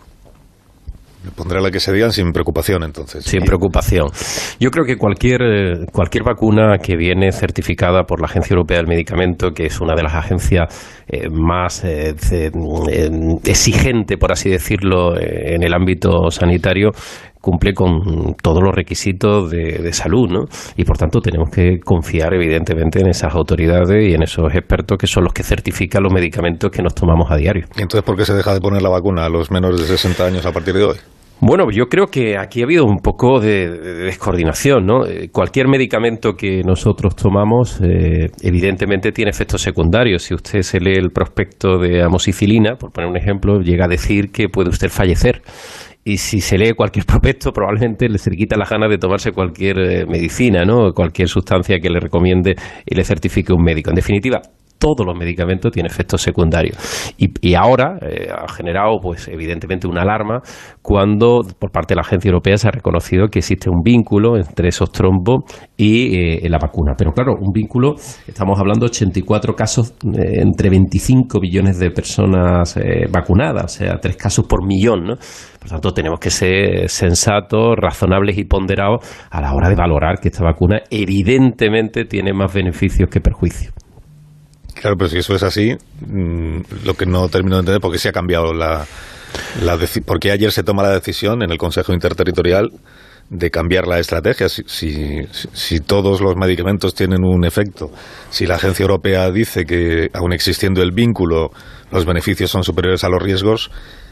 Speaker 1: Me pondré la que se digan sin preocupación, entonces.
Speaker 8: Sin preocupación. Yo creo que cualquier vacuna que viene certificada por la Agencia Europea del Medicamento, que es una de las agencias más exigente, por así decirlo, en el ámbito sanitario, cumple con todos los requisitos de salud, ¿no? Y por tanto tenemos que confiar evidentemente en esas autoridades y en esos expertos que son los que certifican los medicamentos que nos tomamos a diario.
Speaker 1: ¿Y entonces por qué se deja de poner la vacuna a los menores de 60 años a partir de hoy?
Speaker 8: Bueno, yo creo que aquí ha habido un poco de descoordinación, ¿no? Cualquier medicamento que nosotros tomamos, evidentemente tiene efectos secundarios. Si usted se lee el prospecto de amoxicilina, por poner un ejemplo, llega a decir que puede usted fallecer. Y si se lee cualquier prospecto, probablemente se le quita las ganas de tomarse cualquier medicina, ¿no? Cualquier sustancia que le recomiende y le certifique un médico. En definitiva, todos los medicamentos tienen efectos secundarios. Y ahora ha generado, pues evidentemente, una alarma cuando por parte de la Agencia Europea se ha reconocido que existe un vínculo entre esos trombos y la vacuna. Pero claro, un vínculo, estamos hablando de 84 casos entre 25 millones de personas vacunadas, o sea, 3 casos por millón, ¿no? Por tanto, tenemos que ser sensatos, razonables y ponderados a la hora de valorar que esta vacuna evidentemente tiene más beneficios que perjuicios.
Speaker 1: Claro, pero si eso es así, lo que no termino de entender, ¿por qué se ha cambiado por qué ayer se toma la decisión en el Consejo Interterritorial de cambiar la estrategia? Si todos los medicamentos tienen un efecto, si la Agencia Europea dice que, aun existiendo el vínculo, los beneficios son superiores a los riesgos,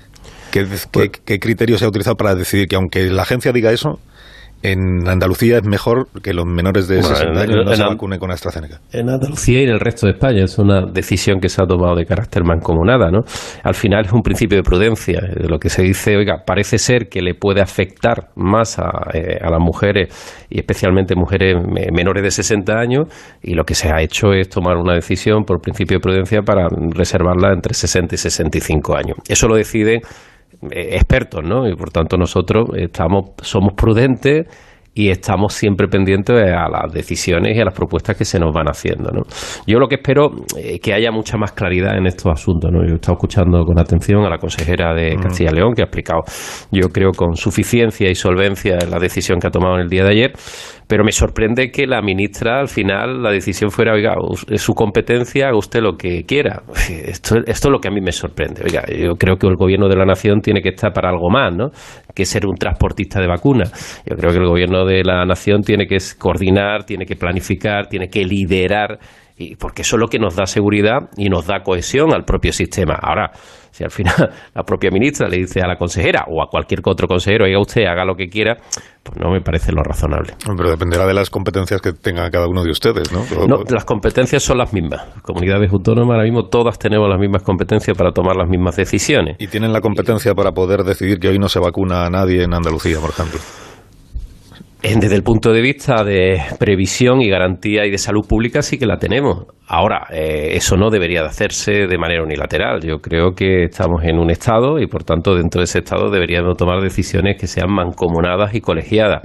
Speaker 1: ¿qué criterio se ha utilizado para decidir que, aunque la agencia diga eso, en Andalucía es mejor que los menores de 60 años no se vacunen con AstraZeneca?
Speaker 8: En Andalucía y en el resto de España es una decisión que se ha tomado de carácter mancomunada, ¿no? Al final es un principio de prudencia. Lo que se dice, oiga, parece ser que le puede afectar más a las mujeres y especialmente mujeres menores de 60 años, y lo que se ha hecho es tomar una decisión por principio de prudencia para reservarla entre 60 y 65 años. Eso lo deciden expertos, ¿no? Y por tanto nosotros somos prudentes y estamos siempre pendientes a las decisiones y a las propuestas que se nos van haciendo, ¿no? Yo lo que espero es que haya mucha más claridad en estos asuntos, ¿no? Yo he estado escuchando con atención a la consejera de Castilla y León, que ha explicado, yo creo, con suficiencia y solvencia la decisión que ha tomado en el día de ayer, pero me sorprende que la ministra, al final, la decisión fuera, oiga, es su competencia, haga usted lo que quiera. Esto es lo que a mí me sorprende. Oiga, yo creo que el gobierno de la nación tiene que estar para algo más, ¿no?, que ser un transportista de vacunas. Yo creo que el gobierno de la nación tiene que coordinar, tiene que planificar, tiene que liderar, y porque eso es lo que nos da seguridad y nos da cohesión al propio sistema. Ahora, si al final la propia ministra le dice a la consejera o a cualquier otro consejero, oiga usted, haga lo que quiera, pues no me parece lo razonable.
Speaker 1: Pero dependerá de las competencias que tenga cada uno de ustedes, ¿no?
Speaker 8: No, las competencias son las mismas. Las comunidades autónomas ahora mismo todas tenemos las mismas competencias para tomar las mismas decisiones.
Speaker 1: ¿Y tienen la competencia para poder decidir que hoy no se vacuna a nadie en Andalucía, por ejemplo?
Speaker 8: Desde el punto de vista de previsión y garantía y de salud pública sí que la tenemos. Ahora, eso no debería de hacerse de manera unilateral. Yo creo que estamos en un Estado y, por tanto, dentro de ese Estado deberíamos tomar decisiones que sean mancomunadas y colegiadas.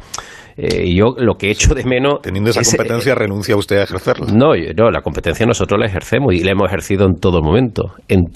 Speaker 8: Yo lo que echo de menos...
Speaker 1: Teniendo esa competencia, ¿renuncia usted a ejercerla?
Speaker 8: No, la competencia nosotros la ejercemos y la hemos ejercido en todo momento.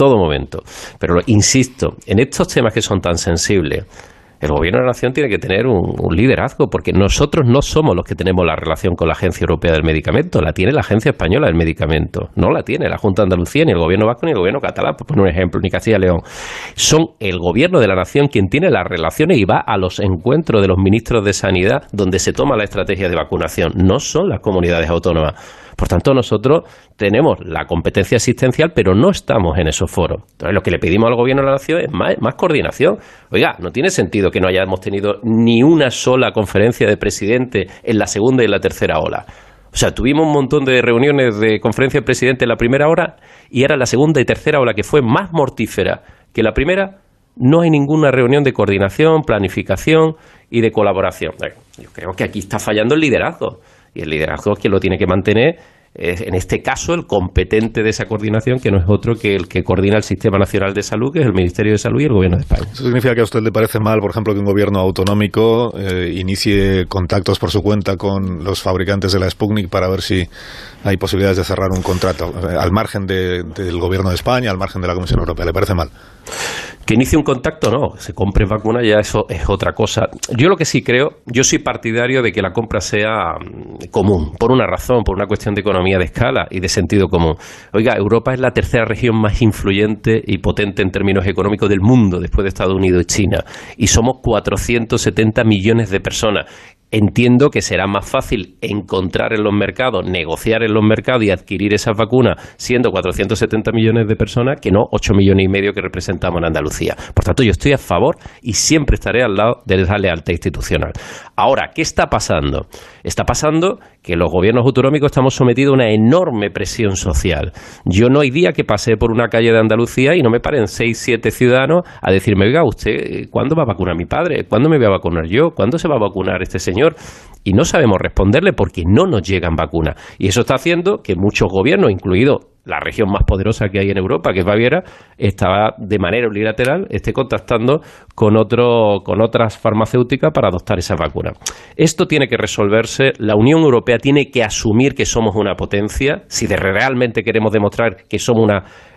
Speaker 8: Pero insisto, en estos temas que son tan sensibles, el gobierno de la nación tiene que tener un liderazgo, porque nosotros no somos los que tenemos la relación con la Agencia Europea del Medicamento, la tiene la Agencia Española del Medicamento, no la tiene la Junta de Andalucía, ni el gobierno vasco, ni el gobierno catalán, por poner un ejemplo, ni Castilla y León. Son el gobierno de la nación quien tiene las relaciones y va a los encuentros de los ministros de Sanidad donde se toma la estrategia de vacunación, no son las comunidades autónomas. Por tanto, nosotros tenemos la competencia asistencial, pero no estamos en esos foros. Entonces, lo que le pedimos al Gobierno de la Nación es más coordinación. Oiga, no tiene sentido que no hayamos tenido ni una sola conferencia de presidente en la segunda y en la tercera ola. O sea, tuvimos un montón de reuniones de conferencia de presidente en la primera hora y era la segunda y tercera ola, que fue más mortífera que la primera. No hay ninguna reunión de coordinación, planificación y de colaboración. Yo creo que aquí está fallando el liderazgo. Y el liderazgo es quien lo tiene que mantener, en este caso, el competente de esa coordinación, que no es otro que el que coordina el Sistema Nacional de Salud, que es el Ministerio de Salud y el Gobierno de España.
Speaker 1: ¿Eso significa que a usted le parece mal, por ejemplo, que un gobierno autonómico inicie contactos por su cuenta con los fabricantes de la Sputnik para ver si hay posibilidades de cerrar un contrato, al margen del Gobierno de España, al margen de la Comisión Europea? ¿Le parece mal?
Speaker 8: Que inicie un contacto, no, se compre vacuna, ya eso es otra cosa. Yo lo que sí creo, yo soy partidario de que la compra sea común, por una razón, por una cuestión de economía de escala y de sentido común. Oiga, Europa es la tercera región más influyente y potente en términos económicos del mundo, después de Estados Unidos y China, y somos 470 millones de personas. Entiendo que será más fácil encontrar en los mercados, negociar en los mercados y adquirir esas vacunas siendo 470 millones de personas que no 8 millones y medio que representamos en Andalucía. Por tanto, yo estoy a favor y siempre estaré al lado de la lealtad institucional. Ahora, ¿qué está pasando? Está pasando que los gobiernos autonómicos estamos sometidos a una enorme presión social. Yo no hay día que pase por una calle de Andalucía y no me paren 6, 7 ciudadanos a decirme, oiga, ¿usted cuándo va a vacunar a mi padre? ¿Cuándo me voy a vacunar yo? ¿Cuándo se va a vacunar este señor? Y no sabemos responderle porque no nos llegan vacunas. Y eso está haciendo que muchos gobiernos, incluido la región más poderosa que hay en Europa, que es Baviera, estaba de manera unilateral, esté contactando con otras farmacéuticas para adoptar esa vacuna. Esto tiene que resolverse. La Unión Europea tiene que asumir que somos una potencia, si realmente queremos demostrar que somos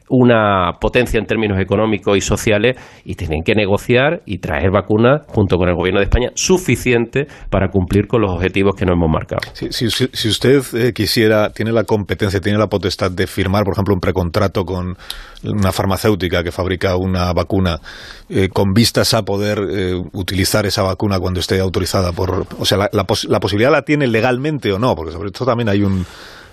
Speaker 8: una potencia en términos económicos y sociales, y tienen que negociar y traer vacunas junto con el Gobierno de España suficiente para cumplir con los objetivos que nos hemos marcado.
Speaker 1: Si usted quisiera, tiene la competencia, tiene la potestad de firmar, por ejemplo, un precontrato con una farmacéutica que fabrica una vacuna, con vistas a poder utilizar esa vacuna cuando esté autorizada o sea, la posibilidad la tiene legalmente o no, porque sobre esto también hay un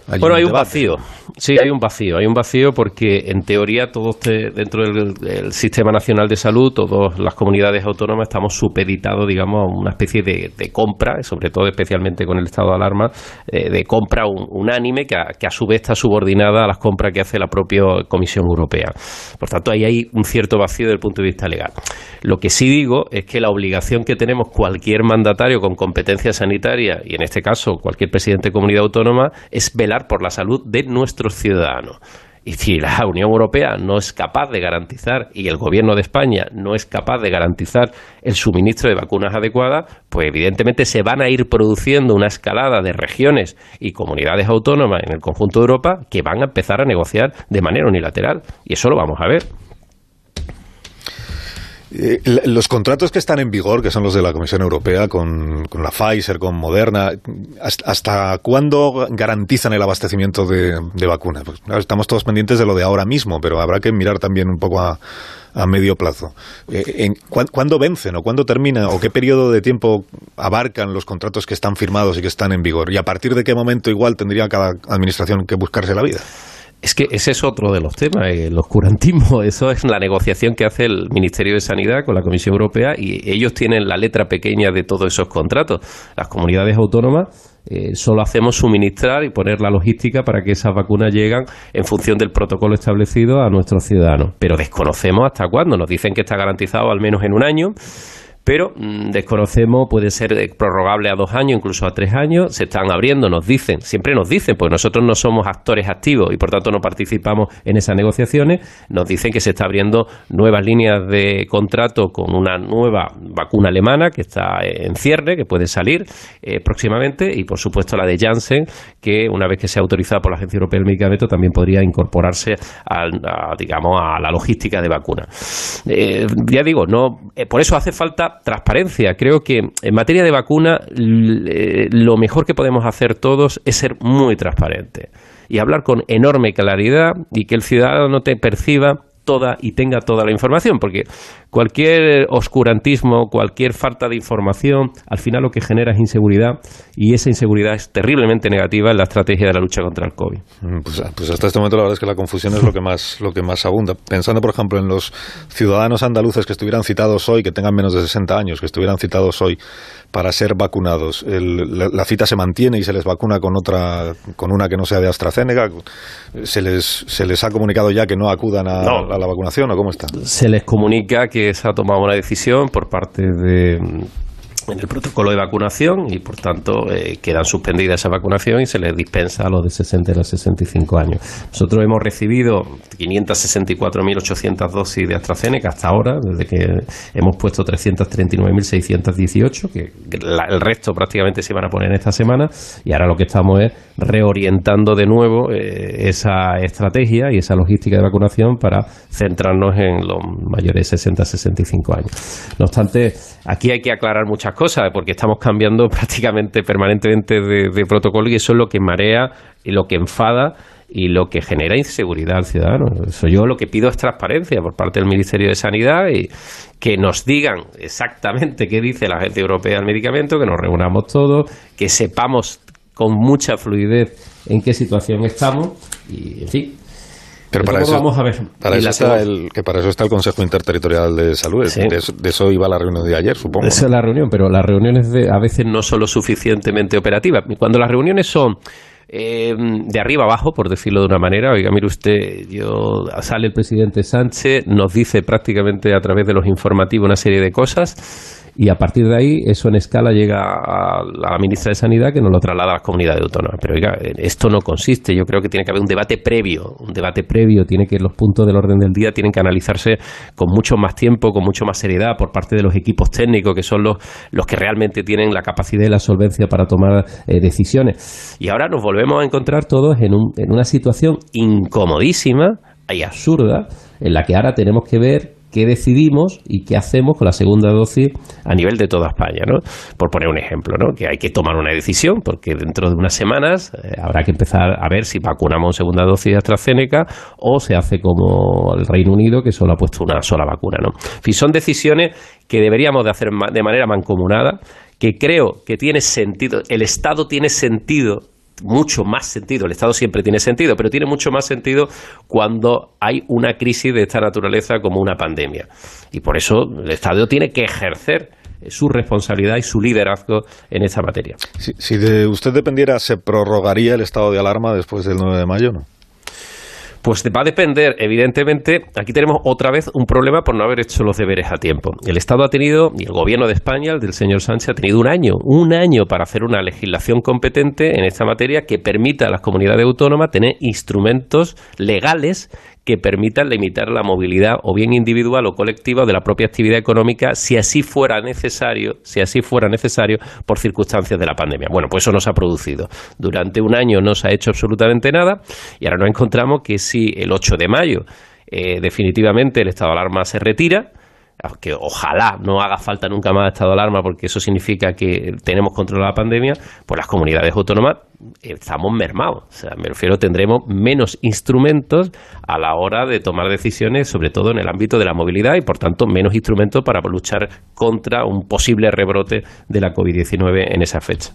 Speaker 8: vacío. Sí, hay un vacío porque en teoría todos dentro del Sistema Nacional de Salud, todas las comunidades autónomas estamos supeditados, digamos, a una especie de compra, sobre todo especialmente con el estado de alarma, de compra unánime que a su vez está subordinada a las compras que hace la propia Comisión Europea. Por tanto, ahí hay un cierto vacío desde el punto de vista legal. Lo que sí digo es que la obligación que tenemos cualquier mandatario con competencia sanitaria, y en este caso cualquier presidente de comunidad autónoma, es velar por la salud de nuestros ciudadanos. Y si la Unión Europea no es capaz de garantizar, y el Gobierno de España no es capaz de garantizar el suministro de vacunas adecuadas, pues evidentemente se van a ir produciendo una escalada de regiones y comunidades autónomas en el conjunto de Europa que van a empezar a negociar de manera unilateral. Y eso lo vamos a ver.
Speaker 1: Los contratos que están en vigor, que son los de la Comisión Europea con la Pfizer, con Moderna, ¿hasta cuándo garantizan el abastecimiento de vacunas? Pues, claro, estamos todos pendientes de lo de ahora mismo, pero habrá que mirar también un poco a medio plazo. ¿Cuándo vencen o cuándo termina o qué periodo de tiempo abarcan los contratos que están firmados y que están en vigor? ¿Y a partir de qué momento igual tendría cada administración que buscarse la vida?
Speaker 8: Es que ese es otro de los temas, el oscurantismo. Eso es la negociación que hace el Ministerio de Sanidad con la Comisión Europea y ellos tienen la letra pequeña de todos esos contratos. Las comunidades autónomas solo hacemos suministrar y poner la logística para que esas vacunas lleguen en función del protocolo establecido a nuestros ciudadanos. Pero desconocemos hasta cuándo. Nos dicen que está garantizado al menos en un año. Pero desconocemos, puede ser prorrogable a 2 años, incluso a 3 años. Se están abriendo, nos dicen, siempre nos dicen, pues nosotros no somos actores activos y por tanto no participamos en esas negociaciones. Nos dicen que se está abriendo nuevas líneas de contrato con una nueva vacuna alemana que está en cierne, que puede salir próximamente, y por supuesto la de Janssen, que una vez que sea autorizada por la Agencia Europea del Medicamento también podría incorporarse a la logística de vacunas. Ya digo, por eso hace falta transparencia. Creo que en materia de vacuna lo mejor que podemos hacer todos es ser muy transparentes y hablar con enorme claridad y que el ciudadano te perciba toda y tenga toda la información, porque cualquier oscurantismo, cualquier falta de información, al final lo que genera es inseguridad, y esa inseguridad es terriblemente negativa en la estrategia de la lucha contra el COVID.
Speaker 1: Pues hasta este momento la verdad es que la confusión es lo que más abunda. Pensando, por ejemplo, en los ciudadanos andaluces que estuvieran citados hoy, que tengan menos de 60 años, que estuvieran citados hoy para ser vacunados, la cita se mantiene y se les vacuna con una que no sea de AstraZeneca. ¿Se les ha comunicado ya que no acudan a la vacunación o cómo está?
Speaker 8: Se les comunica que se ha tomado una decisión por parte en el protocolo de vacunación y por tanto quedan suspendidas esa vacunación y se les dispensa a los de 60 y los 65 años. Nosotros hemos recibido 564.800 dosis de AstraZeneca hasta ahora, desde que hemos puesto 339.618, que el resto prácticamente se van a poner esta semana, y ahora lo que estamos es reorientando de nuevo esa estrategia y esa logística de vacunación para centrarnos en los mayores de 60-65 años. No obstante, aquí hay que aclarar muchas cosas, porque estamos cambiando prácticamente permanentemente de protocolo, y eso es lo que marea y lo que enfada y lo que genera inseguridad al ciudadano. Eso yo lo que pido es transparencia por parte del Ministerio de Sanidad y que nos digan exactamente qué dice la Agencia Europea del Medicamento, que nos reunamos todos, que sepamos con mucha fluidez en qué situación estamos y, en fin.
Speaker 1: Pero para eso, vamos a ver. Para eso está el Consejo Interterritorial de Salud. Sí. De eso iba la reunión de ayer, supongo.
Speaker 8: Esa es la reunión, pero las reuniones a veces no son lo suficientemente operativas. Cuando las reuniones son de arriba abajo, por decirlo de una manera, oiga, mire usted, sale el presidente Sánchez, nos dice prácticamente a través de los informativos una serie de cosas, y a partir de ahí eso en escala llega a la ministra de Sanidad, que nos lo traslada a las comunidades autónomas. Pero oiga, esto no consiste. Yo creo que tiene que haber un debate previo, tiene que los puntos del orden del día tienen que analizarse con mucho más tiempo, con mucho más seriedad por parte de los equipos técnicos, que son los que realmente tienen la capacidad y la solvencia para tomar decisiones. Y ahora nos volvemos a encontrar todos en una situación incomodísima y absurda, en la que ahora tenemos que ver qué decidimos y qué hacemos con la segunda dosis a nivel de toda España, ¿no? Por poner un ejemplo, ¿no? Que hay que tomar una decisión, porque dentro de unas semanas habrá que empezar a ver si vacunamos segunda dosis de AstraZeneca o se hace como el Reino Unido, que solo ha puesto una sola vacuna, ¿no? En fin, son decisiones que deberíamos de hacer de manera mancomunada, que creo que tiene sentido. El Estado tiene sentido, mucho más sentido. El Estado siempre tiene sentido, pero tiene mucho más sentido cuando hay una crisis de esta naturaleza como una pandemia. Y por eso el Estado tiene que ejercer su responsabilidad y su liderazgo en esta materia.
Speaker 1: Si de usted dependiera, ¿se prorrogaría el estado de alarma después del 9 de mayo, no?
Speaker 8: Pues va a depender, evidentemente. Aquí tenemos otra vez un problema por no haber hecho los deberes a tiempo. El Estado ha tenido, y el Gobierno de España, el del señor Sánchez, ha tenido un año para hacer una legislación competente en esta materia que permita a las comunidades autónomas tener instrumentos legales que permitan limitar la movilidad o bien individual o colectiva de la propia actividad económica si así fuera necesario por circunstancias de la pandemia. Bueno, pues eso no se ha producido. Durante un año no se ha hecho absolutamente nada y ahora nos encontramos que si el 8 de mayo definitivamente el estado de alarma se retira, que ojalá no haga falta nunca más estado de alarma porque eso significa que tenemos controlada la pandemia, pues las comunidades autónomas estamos mermados. O sea, me refiero, tendremos menos instrumentos a la hora de tomar decisiones, sobre todo en el ámbito de la movilidad y por tanto menos instrumentos para luchar contra un posible rebrote de la COVID-19 en esa fecha.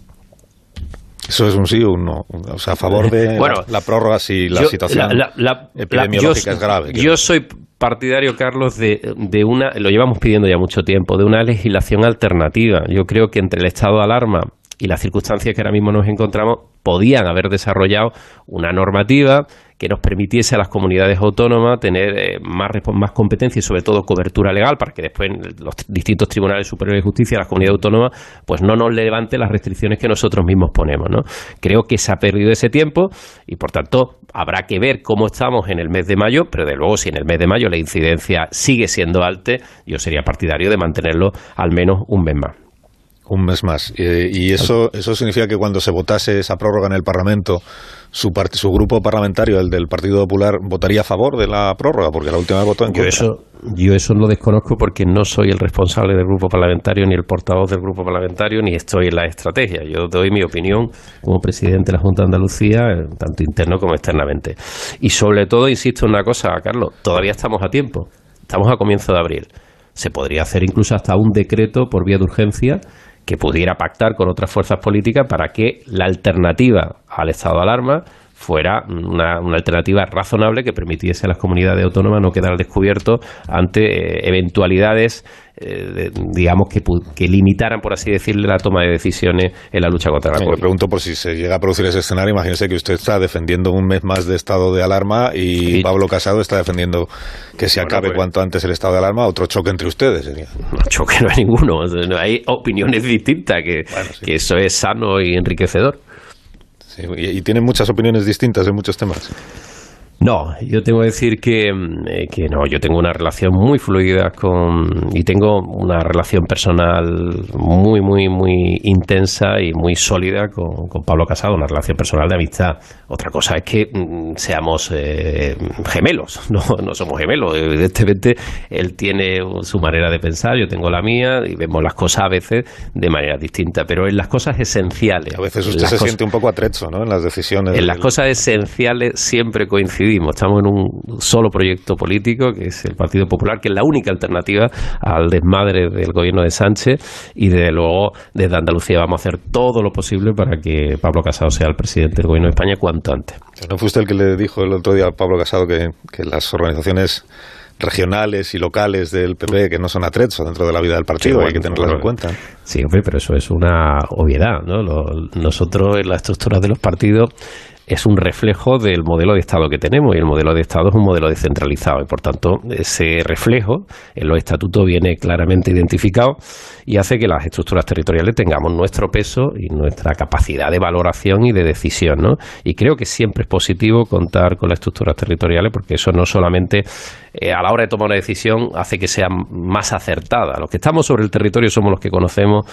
Speaker 1: ¿Eso es un sí o un no? O sea, a favor de la prórroga si la situación epidemiológica es grave.
Speaker 8: Yo soy partidario, Carlos, de una, lo llevamos pidiendo ya mucho tiempo, de una legislación alternativa. Yo creo que entre el estado de alarma y las circunstancias que ahora mismo nos encontramos, podían haber desarrollado una normativa que nos permitiese a las comunidades autónomas tener más competencia y sobre todo cobertura legal para que después los distintos tribunales superiores de justicia, las comunidades autónomas, pues no nos levanten las restricciones que nosotros mismos ponemos, ¿no? Creo que se ha perdido ese tiempo y por tanto habrá que ver cómo estamos en el mes de mayo, pero de luego si en el mes de mayo la incidencia sigue siendo alta, yo sería partidario de mantenerlo al menos un mes más.
Speaker 1: Un mes más. Y eso significa que cuando se votase esa prórroga en el Parlamento, su grupo parlamentario, el del Partido Popular, votaría a favor de la prórroga, porque la última vez votó en contra.
Speaker 8: Yo eso lo desconozco porque no soy el responsable del grupo parlamentario, ni el portavoz del grupo parlamentario, ni estoy en la estrategia. Yo doy mi opinión como presidente de la Junta de Andalucía, tanto interno como externamente. Y sobre todo, insisto en una cosa, Carlos, todavía estamos a tiempo. Estamos a comienzo de abril. Se podría hacer incluso hasta un decreto por vía de urgencia que pudiera pactar con otras fuerzas políticas para que la alternativa al estado de alarma fuera una alternativa razonable que permitiese a las comunidades autónomas no quedar al descubierto ante eventualidades, digamos, que limitaran, por así decirle, la toma de decisiones en la lucha contra la COVID.
Speaker 1: Me pregunto por si se llega a producir ese escenario. Imagínese que usted está defendiendo un mes más de estado de alarma y Pablo Casado está defendiendo que se acabe cuanto antes el estado de alarma. Otro choque entre ustedes sería.
Speaker 8: No, choque no hay ninguno. No hay opiniones distintas, que eso es sano y enriquecedor.
Speaker 1: Sí, y tienen muchas opiniones distintas en muchos temas.
Speaker 8: No, yo tengo que decir que no, yo tengo una relación muy fluida y tengo una relación personal muy, muy, muy intensa y muy sólida con Pablo Casado, una relación personal de amistad. Otra cosa es que seamos gemelos, no somos gemelos. Evidentemente, él tiene su manera de pensar, yo tengo la mía y vemos las cosas a veces de manera distinta, pero en las cosas esenciales.
Speaker 1: A veces usted se siente un poco atrecho, ¿no?, en las decisiones.
Speaker 8: En las cosas esenciales siempre coincidimos. Estamos en un solo proyecto político, que es el Partido Popular, que es la única alternativa al desmadre del gobierno de Sánchez, y desde luego desde Andalucía vamos a hacer todo lo posible para que Pablo Casado sea el presidente del gobierno de España cuanto antes.
Speaker 1: ¿No fue usted el que le dijo el otro día a Pablo Casado que las organizaciones regionales y locales del PP, que no son atrezzo dentro de la vida del partido, sí, hay que tenerlas en cuenta?
Speaker 8: Sí, hombre, pero eso es una obviedad, ¿no? Nosotros en las estructuras de los partidos es un reflejo del modelo de Estado que tenemos, y el modelo de Estado es un modelo descentralizado y por tanto ese reflejo en los estatutos viene claramente identificado y hace que las estructuras territoriales tengamos nuestro peso y nuestra capacidad de valoración y de decisión, ¿no? Y creo que siempre es positivo contar con las estructuras territoriales, porque eso no solamente a la hora de tomar una decisión hace que sea más acertada. Los que estamos sobre el territorio somos los que conocemos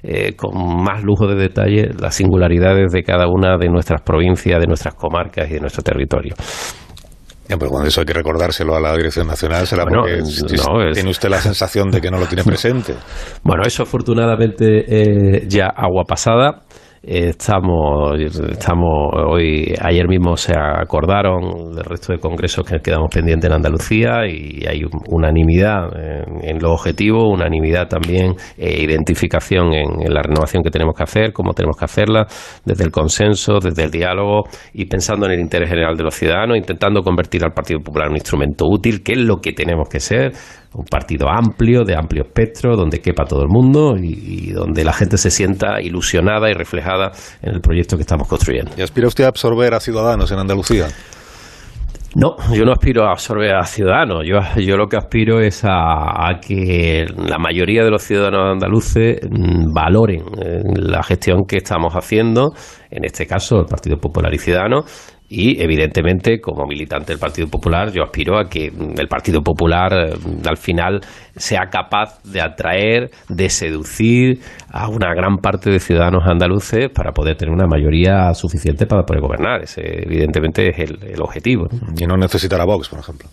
Speaker 8: con más lujo de detalle las singularidades de cada una de nuestras provincias, de nuestras comarcas y de nuestro territorio.
Speaker 1: Ya, pero cuando eso hay que recordárselo a la Dirección Nacional, será porque tiene usted la sensación de que no lo tiene presente. Bueno,
Speaker 8: eso afortunadamente ya agua pasada. Estamos hoy, ayer mismo se acordaron del resto de congresos que quedamos pendientes en Andalucía, y hay unanimidad en los objetivos, unanimidad también, identificación en la renovación que tenemos que hacer, cómo tenemos que hacerla, desde el consenso, desde el diálogo y pensando en el interés general de los ciudadanos, intentando convertir al Partido Popular en un instrumento útil, que es lo que tenemos que ser. Un partido amplio, de amplio espectro, donde quepa todo el mundo y donde la gente se sienta ilusionada y reflejada en el proyecto que estamos construyendo.
Speaker 1: ¿Y aspira usted a absorber a Ciudadanos en Andalucía?
Speaker 8: No, yo no aspiro a absorber a Ciudadanos. Yo lo que aspiro es a que la mayoría de los ciudadanos andaluces valoren la gestión que estamos haciendo, en este caso el Partido Popular y Ciudadanos. Y, evidentemente, como militante del Partido Popular, yo aspiro a que el Partido Popular, al final, sea capaz de atraer, de seducir a una gran parte de ciudadanos andaluces para poder tener una mayoría suficiente para poder gobernar. Ese, evidentemente, es el objetivo, ¿no?
Speaker 1: Y no necesitar a Vox, por ejemplo.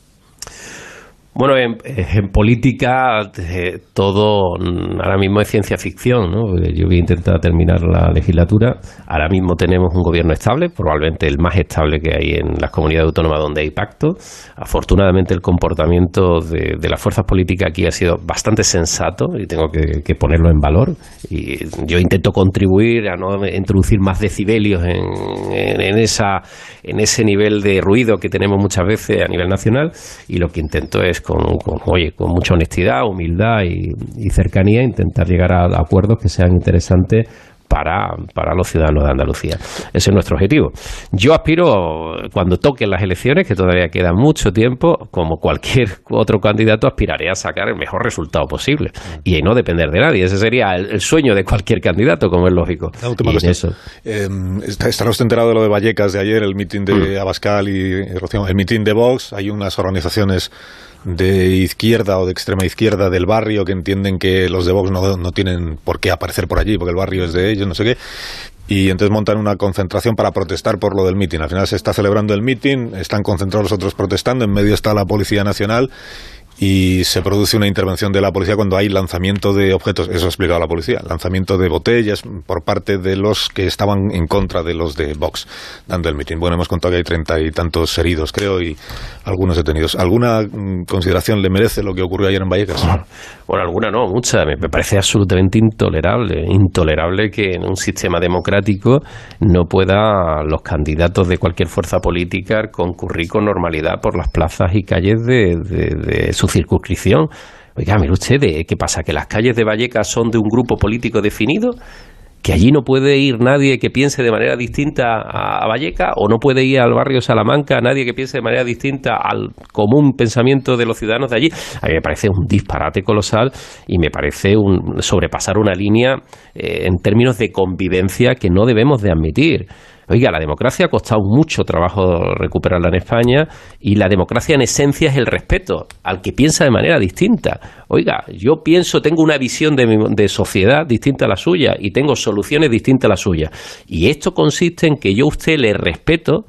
Speaker 8: Bueno, en política todo ahora mismo es ciencia ficción, ¿no? Yo voy a intentar terminar la legislatura. Ahora mismo tenemos un gobierno estable, probablemente el más estable que hay en las comunidades autónomas donde hay pacto. Afortunadamente el comportamiento de las fuerzas políticas aquí ha sido bastante sensato y tengo que ponerlo en valor. Y yo intento contribuir a no introducir más decibelios en ese nivel de ruido que tenemos muchas veces a nivel nacional, y lo que intento es con mucha honestidad, humildad y cercanía, intentar llegar a acuerdos que sean interesantes para los ciudadanos de Andalucía. Ese es nuestro objetivo. Yo aspiro, cuando toquen las elecciones, que todavía queda mucho tiempo, como cualquier otro candidato, aspiraré a sacar el mejor resultado posible y no depender de nadie. Ese sería el sueño de cualquier candidato, como es lógico.
Speaker 1: La última cuestión. Estará usted enterado de lo de Vallecas de ayer, el mitin de Abascal y Rocío, el mitin de Vox. Hay unas organizaciones de izquierda o de extrema izquierda del barrio que entienden que los de Vox no tienen por qué aparecer por allí porque el barrio es de ellos, no sé qué, y entonces montan una concentración para protestar por lo del mitin. Al final se está celebrando el mitin, están concentrados los otros protestando, en medio está la Policía Nacional y se produce una intervención de la policía cuando hay lanzamiento de objetos, eso ha explicado la policía, lanzamiento de botellas por parte de los que estaban en contra de los de Vox dando el mitin. Bueno, hemos contado que hay 30 y tantos heridos, creo, y algunos detenidos. ¿Alguna consideración le merece lo que ocurrió ayer en Vallecas?
Speaker 8: Bueno, alguna no, mucha. Me parece absolutamente intolerable que en un sistema democrático no pueda los candidatos de cualquier fuerza política concurrir con normalidad por las plazas y calles de su circunscripción. Oiga, mire usted, ¿qué pasa? ¿Que las calles de Vallecas son de un grupo político definido? ¿Que allí no puede ir nadie que piense de manera distinta a Vallecas? ¿O no puede ir al barrio Salamanca nadie que piense de manera distinta al común pensamiento de los ciudadanos de allí? A mí me parece un disparate colosal y me parece sobrepasar una línea en términos de convivencia que no debemos de admitir. Oiga, la democracia ha costado mucho trabajo recuperarla en España y la democracia en esencia es el respeto al que piensa de manera distinta. Oiga, yo tengo una visión de sociedad distinta a la suya y tengo soluciones distintas a la suya. Y esto consiste en que yo a usted le respeto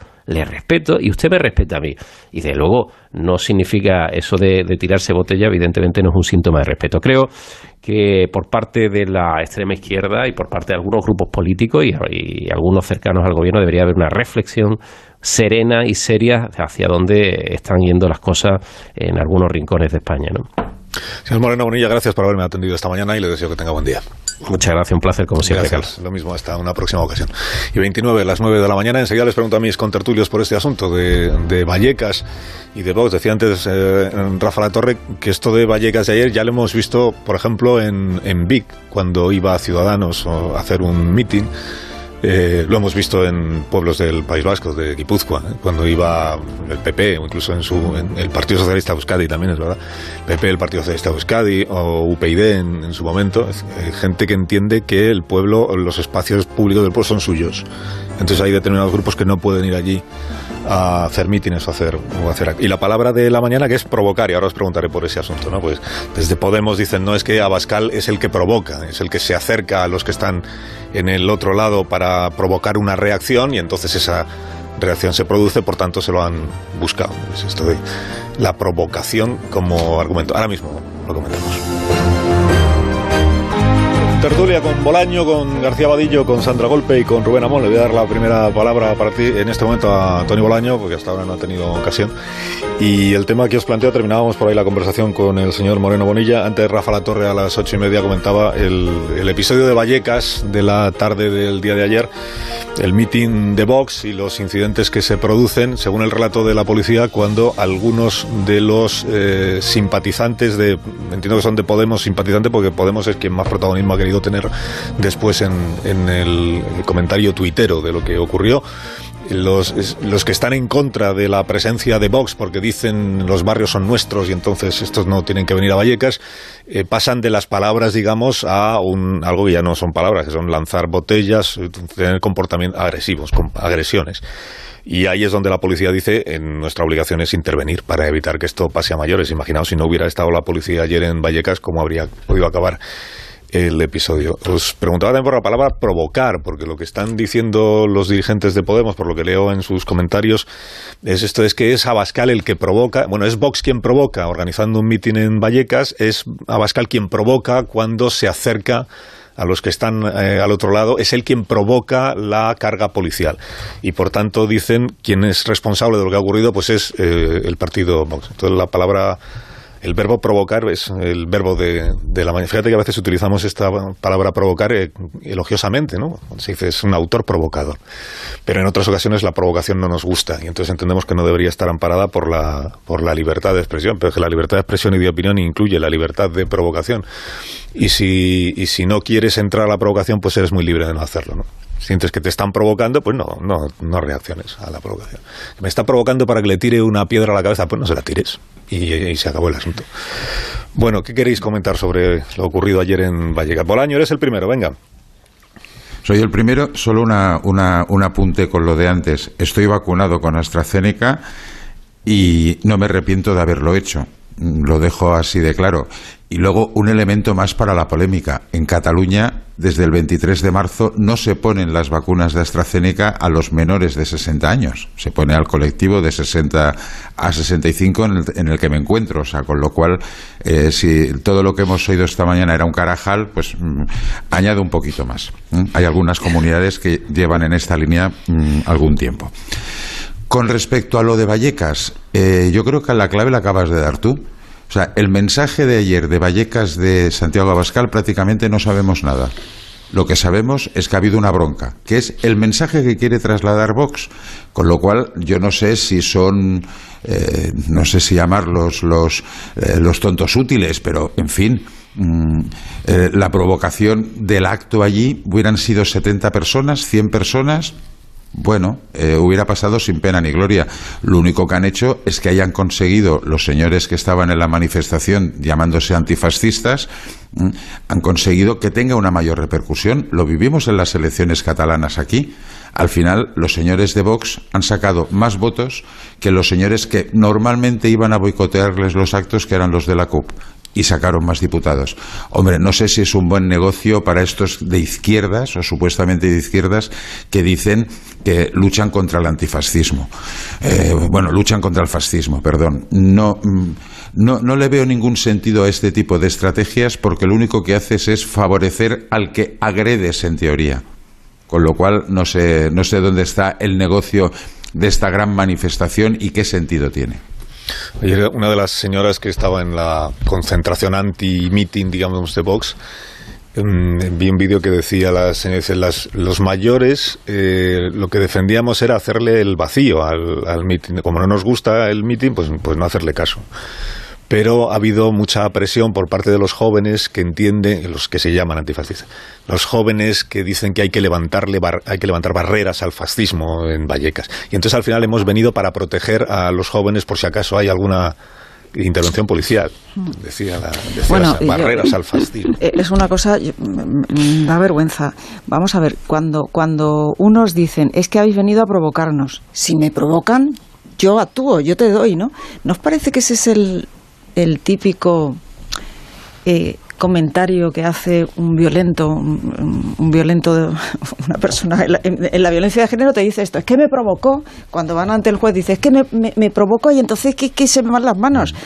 Speaker 8: y usted me respeta a mí. Y desde luego no significa eso de tirarse botella, evidentemente no es un síntoma de respeto. Creo que por parte de la extrema izquierda y por parte de algunos grupos políticos y algunos cercanos al gobierno debería haber una reflexión serena y seria hacia dónde están yendo las cosas en algunos rincones de España, ¿no?
Speaker 1: Señor Moreno Bonilla, gracias por haberme atendido esta mañana y le deseo que tenga buen día.
Speaker 8: Muchas gracias, un placer como siempre,
Speaker 1: Carlos. Lo mismo, hasta una próxima ocasión. Y 29, las 9 de la mañana, enseguida les pregunto a mis contertulios por este asunto de Vallecas y de Vox. Decía antes Rafa Latorre que esto de Vallecas de ayer ya lo hemos visto, por ejemplo, en Vic, cuando iba a Ciudadanos a hacer un mitin. Lo hemos visto en pueblos del País Vasco, de Guipúzcoa, cuando iba el PP, o incluso en el Partido Socialista de Euskadi también, es verdad, PP, el Partido Socialista de Euskadi, o UPyD en su momento, gente que entiende que el pueblo, los espacios públicos del pueblo son suyos. Entonces hay determinados grupos que no pueden ir allí a hacer mítines o hacer. Y la palabra de la mañana, que es provocar, y ahora os preguntaré por ese asunto, ¿no? Pues desde Podemos dicen, no, es que Abascal es el que provoca, es el que se acerca a los que están en el otro lado para provocar una reacción, y entonces esa reacción se produce, por tanto se lo han buscado. Es esto de la provocación como argumento. Ahora mismo lo comentamos. Tertulia con Bolaño, con García Vadillo, con Sandra Golpe y con Rubén Amón. Le voy a dar la primera palabra para ti en este momento a Tony Bolaño, porque hasta ahora no ha tenido ocasión. Y el tema que os planteo, terminábamos por ahí la conversación con el señor Moreno Bonilla. Antes Rafa Latorre a las 8:30 comentaba el episodio de Vallecas de la tarde del día de ayer, el mitin de Vox y los incidentes que se producen, según el relato de la policía, cuando algunos de los simpatizantes entiendo que son de Podemos, simpatizantes porque Podemos es quien más protagonismo ha querido tener después en el comentario tuitero de lo que ocurrió, los que están en contra de la presencia de Vox porque dicen los barrios son nuestros y entonces estos no tienen que venir a Vallecas, pasan de las palabras, digamos, a algo que ya no son palabras, que son lanzar botellas, tener comportamientos agresivos, agresiones. Y ahí es donde la policía dice, nuestra obligación es intervenir para evitar que esto pase a mayores. Imaginaos si no hubiera estado la policía ayer en Vallecas, cómo habría podido acabar el episodio. Os preguntaba también por la palabra provocar, porque lo que están diciendo los dirigentes de Podemos, por lo que leo en sus comentarios, es que es Abascal el que provoca, bueno, es Vox quien provoca, organizando un mitin en Vallecas, es Abascal quien provoca cuando se acerca a los que están al otro lado, es él quien provoca la carga policial. Y por tanto dicen, quien es responsable de lo que ha ocurrido, pues es el partido Vox. Entonces la palabra... El verbo provocar es el verbo de la mañana. Fíjate que a veces utilizamos esta palabra provocar elogiosamente, ¿no? Se dice es un autor provocador. Pero en otras ocasiones la provocación no nos gusta y entonces entendemos que no debería estar amparada por la libertad de expresión. Pero es que la libertad de expresión y de opinión incluye la libertad de provocación. Y si no quieres entrar a la provocación, pues eres muy libre de no hacerlo, ¿no? Sientes que te están provocando, pues no reacciones a la provocación. Me está provocando para que le tire una piedra a la cabeza, pues no se la tires. Y se acabó el asunto. Bueno, ¿qué queréis comentar sobre lo ocurrido ayer en Vallecas? Bolaño, eres el primero, venga.
Speaker 9: Soy el primero, solo un apunte con lo de antes. Estoy vacunado con AstraZeneca y no me arrepiento de haberlo hecho. Lo dejo así de claro. Y luego un elemento más para la polémica. En Cataluña, desde el 23 de marzo, no se ponen las vacunas de AstraZeneca a los menores de 60 años. Se pone al colectivo de 60 a 65 en el que me encuentro. O sea, con lo cual, si todo lo que hemos oído esta mañana era un carajal, pues añado un poquito más. Hay algunas comunidades que llevan en esta línea algún tiempo. Con respecto a lo de Vallecas, yo creo que la clave la acabas de dar tú. O sea, el mensaje de ayer de Vallecas de Santiago Abascal prácticamente no sabemos nada. Lo que sabemos es que ha habido una bronca, que es el mensaje que quiere trasladar Vox. Con lo cual, yo no sé si son, no sé si llamarlos los tontos útiles, pero, en fin, la provocación del acto allí hubieran sido 70 personas, 100 personas... Bueno, hubiera pasado sin pena ni gloria. Lo único que han hecho es que hayan conseguido, los señores que estaban en la manifestación llamándose antifascistas, han conseguido que tenga una mayor repercusión. Lo vivimos en las elecciones catalanas aquí. Al final, los señores de Vox han sacado más votos que los señores que normalmente iban a boicotearles los actos, que eran los de la CUP. Y sacaron más diputados. Hombre, no sé si es un buen negocio para estos de izquierdas, o supuestamente de izquierdas, que dicen que luchan contra el antifascismo. Luchan contra el fascismo, perdón. No le veo ningún sentido a este tipo de estrategias porque lo único que haces es favorecer al que agredes en teoría. Con lo cual, no sé dónde está el negocio de esta gran manifestación y qué sentido tiene.
Speaker 1: Ayer una de las señoras que estaba en la concentración anti-meeting, digamos, de Vox, vi un vídeo que decía los mayores lo que defendíamos era hacerle el vacío al meeting. Como no nos gusta el meeting, pues no hacerle caso. Pero ha habido mucha presión por parte de los jóvenes que entienden, los que se llaman antifascistas, los jóvenes que dicen que hay que levantar barreras al fascismo en Vallecas. Y entonces al final hemos venido para proteger a los jóvenes por si acaso hay alguna intervención policial, decía barreras al fascismo.
Speaker 7: Es una cosa, da vergüenza. Vamos a ver, cuando unos dicen, es que habéis venido a provocarnos, si me provocan, yo actúo, yo te doy, ¿no? ¿Nos parece que ese es el típico comentario que hace un violento, una persona en la violencia de género te dice esto, es que me provocó, cuando van ante el juez dice, es que me provocó y entonces ¿qué se me van las manos?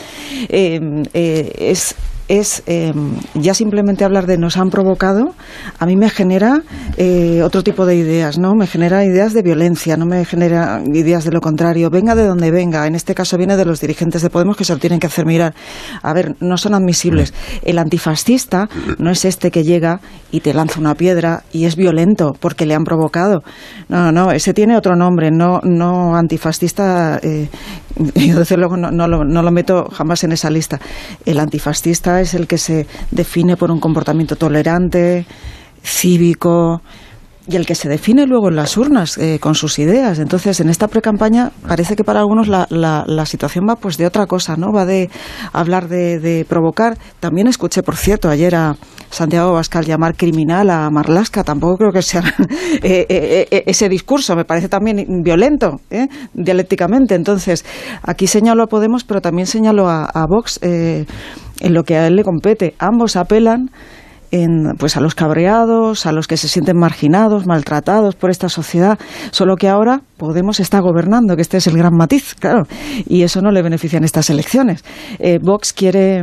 Speaker 7: Ya simplemente hablar de nos han provocado, a mí me genera otro tipo de ideas, ¿no? Me genera ideas de violencia, no me genera ideas de lo contrario. Venga de donde venga, en este caso viene de los dirigentes de Podemos que se lo tienen que hacer mirar. A ver, no son admisibles. El antifascista no es este que llega y te lanza una piedra y es violento porque le han provocado. No, ese tiene otro nombre, no antifascista. Yo desde luego no lo meto jamás en esa lista. El antifascista es el que se define por un comportamiento tolerante, cívico, y el que se define luego en las urnas con sus ideas. Entonces, en esta precampaña parece que para algunos la situación va pues de otra cosa, ¿no? Va de hablar de provocar. También escuché, por cierto, ayer a Santiago Abascal llamar criminal a Marlaska. Tampoco creo que sea ese discurso. Me parece también violento, dialécticamente. Entonces, aquí señalo a Podemos, pero también señalo a Vox en lo que a él le compete. Ambos apelan pues a los cabreados, a los que se sienten marginados, maltratados por esta sociedad, solo que ahora Podemos está gobernando, que este es el gran matiz, claro, y eso no le beneficia en estas elecciones. Vox quiere,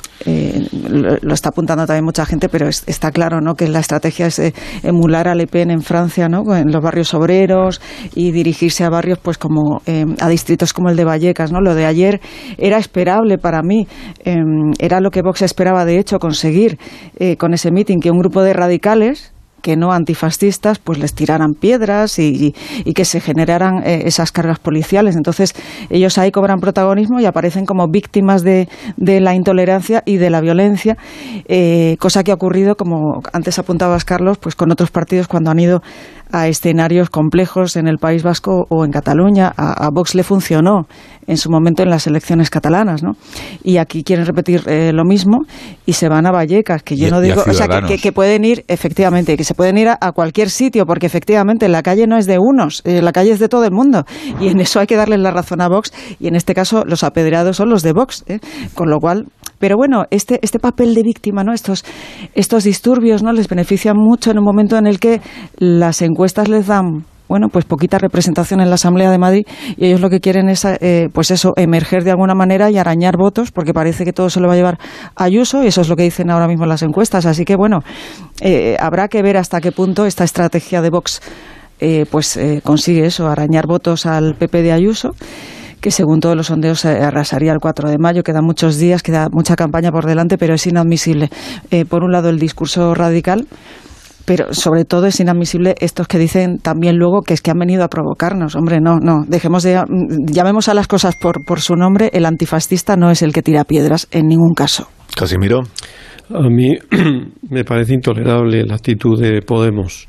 Speaker 7: lo está apuntando también mucha gente, pero está claro, ¿no?, que la estrategia es emular a Le Pen en Francia, ¿no?, en los barrios obreros, y dirigirse a barrios pues como a distritos como el de Vallecas, ¿no? Lo de ayer era esperable para mí, era lo que Vox esperaba de hecho conseguir con ese mitin, que un grupo de radicales que no antifascistas pues les tiraran piedras y que se generaran esas cargas policiales. Entonces ellos ahí cobran protagonismo y aparecen como víctimas de la intolerancia y de la violencia, cosa que ha ocurrido, como antes apuntabas, Carlos, pues con otros partidos cuando han ido a escenarios complejos en el País Vasco o en Cataluña. A Vox le funcionó en su momento en las elecciones catalanas, ¿no? Y aquí quieren repetir lo mismo y se van a Vallecas, que yo no digo, o sea, que pueden ir, efectivamente, que se pueden ir a cualquier sitio, porque efectivamente la calle no es de unos, la calle es de todo el mundo, y en eso hay que darles la razón a Vox, y en este caso los apedreados son los de Vox, con lo cual... Pero bueno, este papel de víctima, ¿no?, estos disturbios, ¿no?, les benefician mucho en un momento en el que las encuestas les dan, bueno, pues poquita representación en la Asamblea de Madrid, y ellos lo que quieren es, pues eso, emerger de alguna manera y arañar votos, porque parece que todo se lo va a llevar a Ayuso, y eso es lo que dicen ahora mismo las encuestas. Así que, bueno, habrá que ver hasta qué punto esta estrategia de Vox consigue eso, arañar votos al PP de Ayuso, que según todos los sondeos arrasaría el 4 de mayo. Quedan muchos días, queda mucha campaña por delante, pero es inadmisible, por un lado, el discurso radical, pero sobre todo es inadmisible estos que dicen también luego que es que han venido a provocarnos. Hombre, no, llamemos a las cosas por su nombre. El antifascista no es el que tira piedras en ningún caso.
Speaker 1: Casimiro.
Speaker 4: A mí me parece intolerable la actitud de Podemos.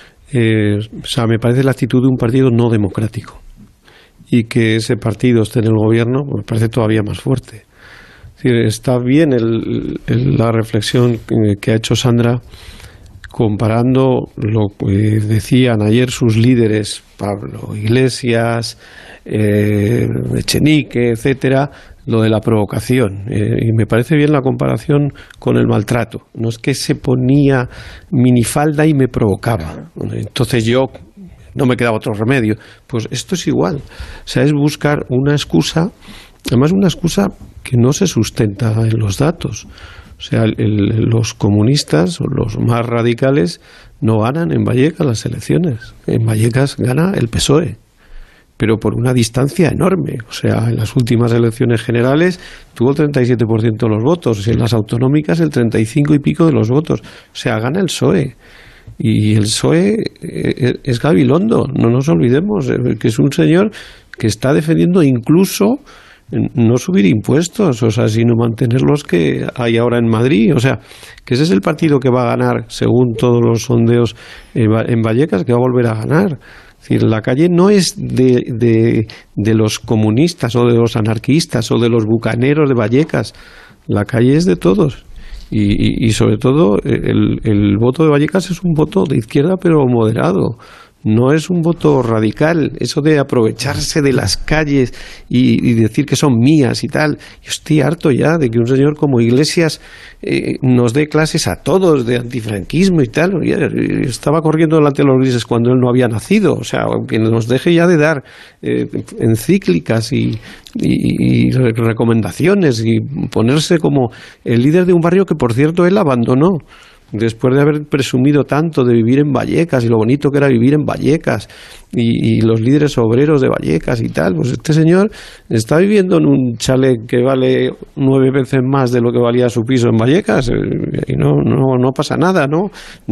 Speaker 4: Me parece la actitud de un partido no democrático. Y que ese partido esté en el gobierno me parece todavía más fuerte. Es decir, está bien la reflexión que ha hecho Sandra, comparando lo que decían ayer sus líderes, Pablo Iglesias, Echenique, etcétera, lo de la provocación. Y me parece bien la comparación con el maltrato. No es que se ponía minifalda y me provocaba. Entonces yo no me quedaba otro remedio. Pues esto es igual. O sea, es buscar una excusa, además una excusa que no se sustenta en los datos. O sea, los comunistas o los más radicales no ganan en Vallecas las elecciones. En Vallecas gana el PSOE, pero por una distancia enorme. O sea, en las últimas elecciones generales tuvo el 37% de los votos, y en las autonómicas el 35 y pico de los votos. O sea, gana el PSOE. Y el PSOE es Gabilondo, no nos olvidemos, que es un señor que está defendiendo incluso no subir impuestos, o sea, sino mantener los que hay ahora en Madrid. O sea, que ese es el partido que va a ganar, según todos los sondeos en Vallecas, que va a volver a ganar. Es decir, la calle no es de los comunistas o de los anarquistas o de los bucaneros de Vallecas, la calle es de todos. Y sobre todo el voto de Vallecas es un voto de izquierda pero moderado, no es un voto radical. Eso de aprovecharse de las calles y decir que son mías y tal, yo estoy harto ya de que un señor como Iglesias nos dé clases a todos de antifranquismo y tal. Estaba corriendo delante de los grises cuando él no había nacido. O sea, que nos deje ya de dar encíclicas y recomendaciones y ponerse como el líder de un barrio que, por cierto, él abandonó después de haber presumido tanto de vivir en Vallecas y lo bonito que era vivir en Vallecas y los líderes obreros de Vallecas y tal. Pues este señor está viviendo en un chalet que vale 9 veces más de lo que valía su piso en Vallecas, y no pasa nada, ¿no?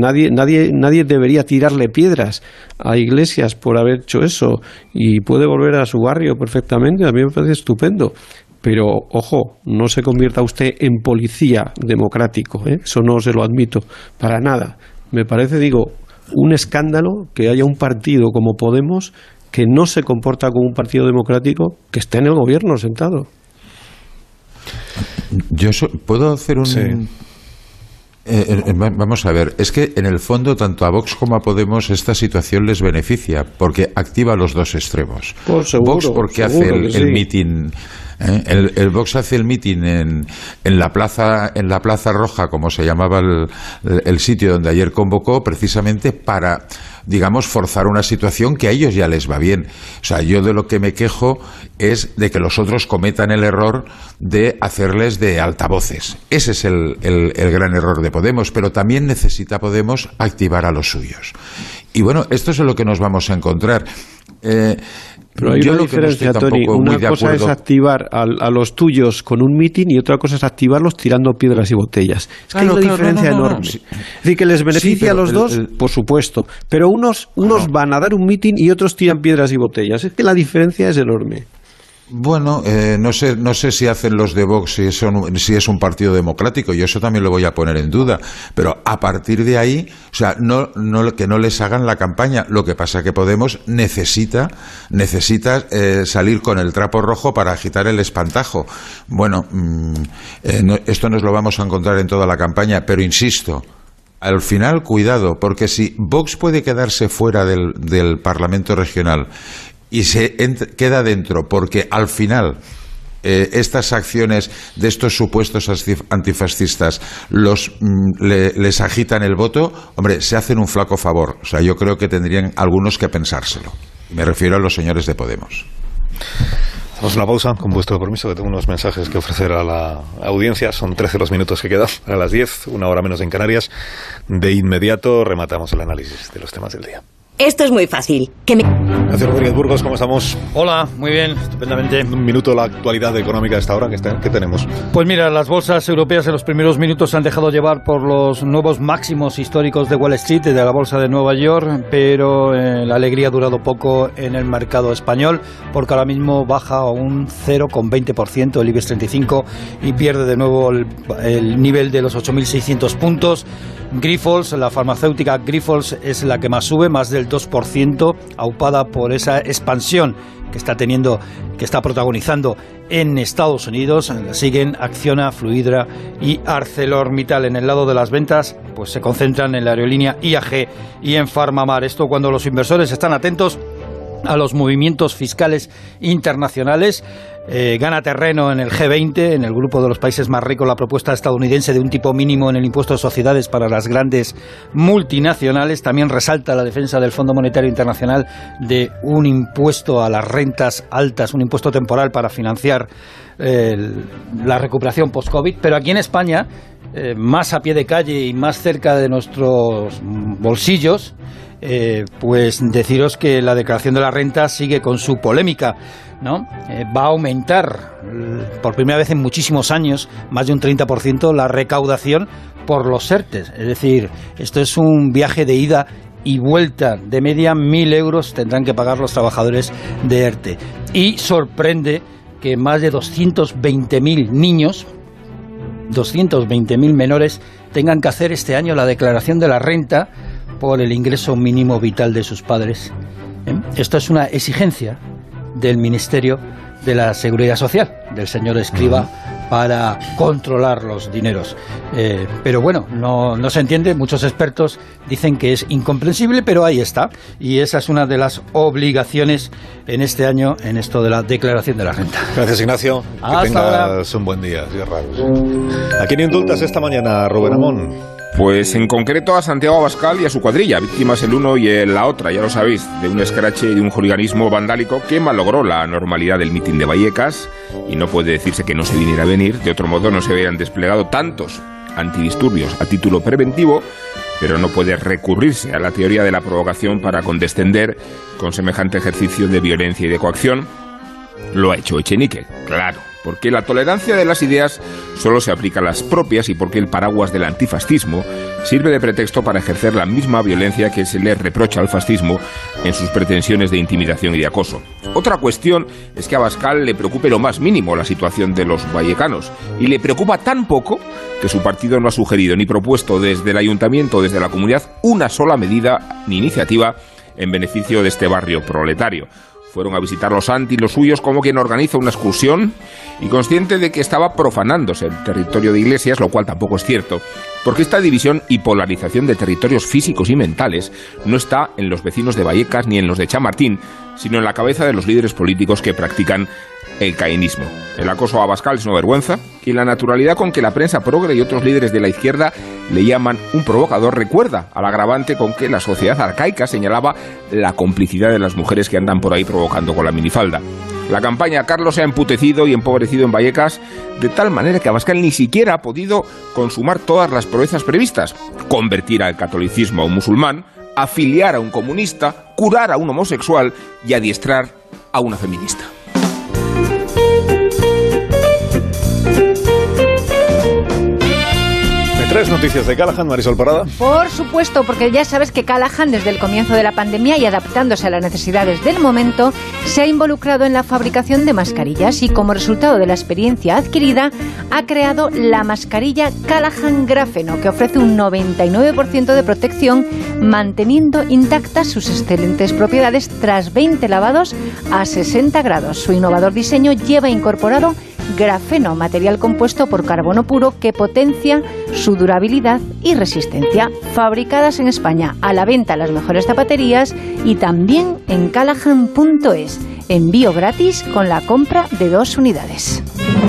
Speaker 4: Nadie debería tirarle piedras a Iglesias por haber hecho eso, y puede volver a su barrio perfectamente. A mí me parece estupendo. Pero, ojo, no se convierta usted en policía democrático, ¿eh? Eso no se lo admito para nada. Me parece, un escándalo que haya un partido como Podemos que no se comporta como un partido democrático que esté en el gobierno sentado.
Speaker 9: ¿Puedo hacer un...? Sí. Vamos a ver, es que en el fondo tanto a Vox como a Podemos esta situación les beneficia porque activa los dos extremos.
Speaker 4: Pues seguro,
Speaker 9: Vox porque hace el mitin, el Vox hace el mitin en la plaza Roja, como se llamaba el sitio donde ayer convocó, precisamente para, digamos, forzar una situación que a ellos ya les va bien. O sea, yo de lo que me quejo es de que los otros cometan el error de hacerles de altavoces. Ese es el gran error de Podemos, pero también necesita Podemos activar a los suyos. Y bueno, esto es lo que nos vamos a encontrar.
Speaker 4: Pero hay una diferencia, Tony. Una cosa es activar a los tuyos con un mitin y otra cosa es activarlos tirando piedras y botellas. Es que hay una diferencia enorme. Sí. Es decir, que les beneficia a los dos, por supuesto. Pero unos van a dar un mitin y otros tiran piedras y botellas. Es que la diferencia es enorme.
Speaker 9: Bueno, no sé si hacen los de Vox si es un partido democrático, y eso también lo voy a poner en duda, pero a partir de ahí, o sea, que no les hagan la campaña. Lo que pasa que Podemos necesita salir con el trapo rojo para agitar el espantajo. Bueno, esto nos lo vamos a encontrar en toda la campaña, pero insisto, al final, cuidado, porque si Vox puede quedarse fuera del Parlamento regional y queda dentro porque al final estas acciones de estos supuestos antifascistas les agitan el voto, hombre, se hacen un flaco favor. O sea, yo creo que tendrían algunos que pensárselo. Me refiero a los señores de Podemos.
Speaker 1: Hacemos una pausa, con vuestro permiso, que tengo unos mensajes que ofrecer a la audiencia. Son 13 los minutos que quedan, a las 10, una hora menos en Canarias. De inmediato rematamos el análisis de los temas del día.
Speaker 6: Esto es muy fácil.
Speaker 1: Gracias, Rodríguez Burgos, ¿cómo estamos?
Speaker 10: Hola, muy bien, estupendamente.
Speaker 1: Un minuto la actualidad económica de esta hora, ¿qué tenemos?
Speaker 10: Pues mira, las bolsas europeas en los primeros minutos se han dejado llevar por los nuevos máximos históricos de Wall Street y de la bolsa de Nueva York, pero la alegría ha durado poco en el mercado español, porque ahora mismo baja un 0,20% el IBEX 35 y pierde de nuevo el nivel de los 8.600 puntos. Grifols, la farmacéutica Grifols, es la que más sube, más del 2%, aupada por esa expansión que está protagonizando en Estados Unidos. Siguen Acciona, Fluidra y ArcelorMittal. En el lado de las ventas, pues se concentran en la aerolínea IAG y en Farmamar. Esto cuando los inversores están atentos a los movimientos fiscales internacionales. Gana terreno en el G20, en el grupo de los países más ricos, la propuesta estadounidense de un tipo mínimo en el impuesto de sociedades para las grandes multinacionales. También resalta la defensa del Fondo Monetario Internacional de un impuesto a las rentas altas, un impuesto temporal para financiar la recuperación post-COVID. Pero aquí en España, más a pie de calle y más cerca de nuestros bolsillos, pues deciros que la declaración de la renta sigue con su polémica, ¿no? Va a aumentar por primera vez en muchísimos años, más de un 30%, la recaudación por los ERTE. Es decir, esto es un viaje de ida y vuelta. De media, 1.000 euros tendrán que pagar los trabajadores de ERTE. Y sorprende que más de 220.000 niños, 220.000 menores, tengan que hacer este año la declaración de la renta por el ingreso mínimo vital de sus padres. Esto es una exigencia del Ministerio de la Seguridad Social, del señor Escrivá, para controlar los dineros. Pero bueno, no se entiende. Muchos expertos dicen que es incomprensible, pero ahí está. Y esa es una de las obligaciones en este año, en esto de la declaración de la renta.
Speaker 1: Gracias, Ignacio. Que tengas un buen día. ¿A quién indultas esta mañana, Rubén Amón?
Speaker 5: Pues en concreto a Santiago Abascal y a su cuadrilla, víctimas el uno y la otra, ya lo sabéis, de un escrache y de un hooliganismo vandálico que malogró la normalidad del mitin de Vallecas, y no puede decirse que no se viniera a venir, de otro modo no se hubieran desplegado tantos antidisturbios a título preventivo, pero no puede recurrirse a la teoría de la provocación para condescender con semejante ejercicio de violencia y de coacción. Lo ha hecho Echenique, claro, porque la tolerancia de las ideas solo se aplica a las propias y porque el paraguas del antifascismo sirve de pretexto para ejercer la misma violencia que se le reprocha al fascismo en sus pretensiones de intimidación y de acoso. Otra cuestión es que a Abascal le preocupe lo más mínimo la situación de los vallecanos, y le preocupa tan poco que su partido no ha sugerido ni propuesto desde el ayuntamiento o desde la comunidad una sola medida ni iniciativa en beneficio de este barrio proletario. Fueron a visitarlo Santi y los suyos como quien organiza una excursión y consciente de que estaba profanándose el territorio de Iglesias, lo cual tampoco es cierto, porque esta división y polarización de territorios físicos y mentales no está en los vecinos de Vallecas ni en los de Chamartín, sino en la cabeza de los líderes políticos que practican el caínismo. El acoso a Abascal es una vergüenza y la naturalidad con que la prensa progre y otros líderes de la izquierda le llaman un provocador recuerda al agravante con que la sociedad arcaica señalaba la complicidad de las mujeres que andan por ahí provocando con la minifalda. La campaña Carlos se ha emputecido y empobrecido en Vallecas de tal manera que Abascal ni siquiera ha podido consumar todas las proezas previstas: convertir al catolicismo a un musulmán, afiliar a un comunista, curar a un homosexual y adiestrar a una feminista.
Speaker 1: Tres noticias de Callaghan, Marisol Parada.
Speaker 11: Por supuesto, porque ya sabes que Callaghan, desde el comienzo de la pandemia y adaptándose a las necesidades del momento, se ha involucrado en la fabricación de mascarillas y, como resultado de la experiencia adquirida, ha creado la mascarilla Callaghan Grafeno, que ofrece un 99% de protección, manteniendo intactas sus excelentes propiedades tras 20 lavados a 60 grados. Su innovador diseño lleva incorporado grafeno, material compuesto por carbono puro que potencia su durabilidad y resistencia. Fabricadas en España, a la venta en las mejores zapaterías y también en Callaghan.es. Envío gratis con la compra de 2 unidades.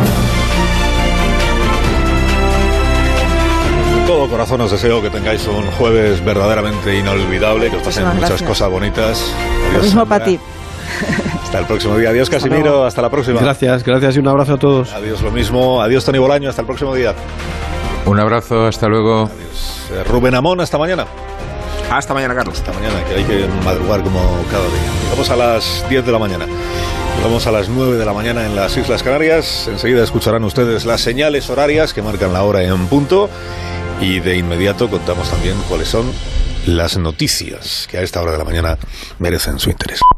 Speaker 1: De todo corazón os deseo que tengáis un jueves verdaderamente inolvidable, que os pasen muchas cosas bonitas.
Speaker 7: Lo mismo para ti.
Speaker 1: Hasta el próximo día. Adiós, Casimiro. Hasta la próxima.
Speaker 4: Gracias y un abrazo a todos.
Speaker 1: Adiós, lo mismo. Adiós, Tony Bolaño. Hasta el próximo día.
Speaker 9: Un abrazo. Hasta luego.
Speaker 1: Adiós. Rubén Amón. Hasta mañana.
Speaker 5: Hasta mañana, Carlos.
Speaker 1: Hasta mañana, que hay que madrugar como cada día. Llegamos a las 10 de la mañana. Llegamos a las 9 de la mañana en las Islas Canarias. Enseguida escucharán ustedes las señales horarias que marcan la hora en punto. Y de inmediato contamos también cuáles son las noticias que a esta hora de la mañana merecen su interés.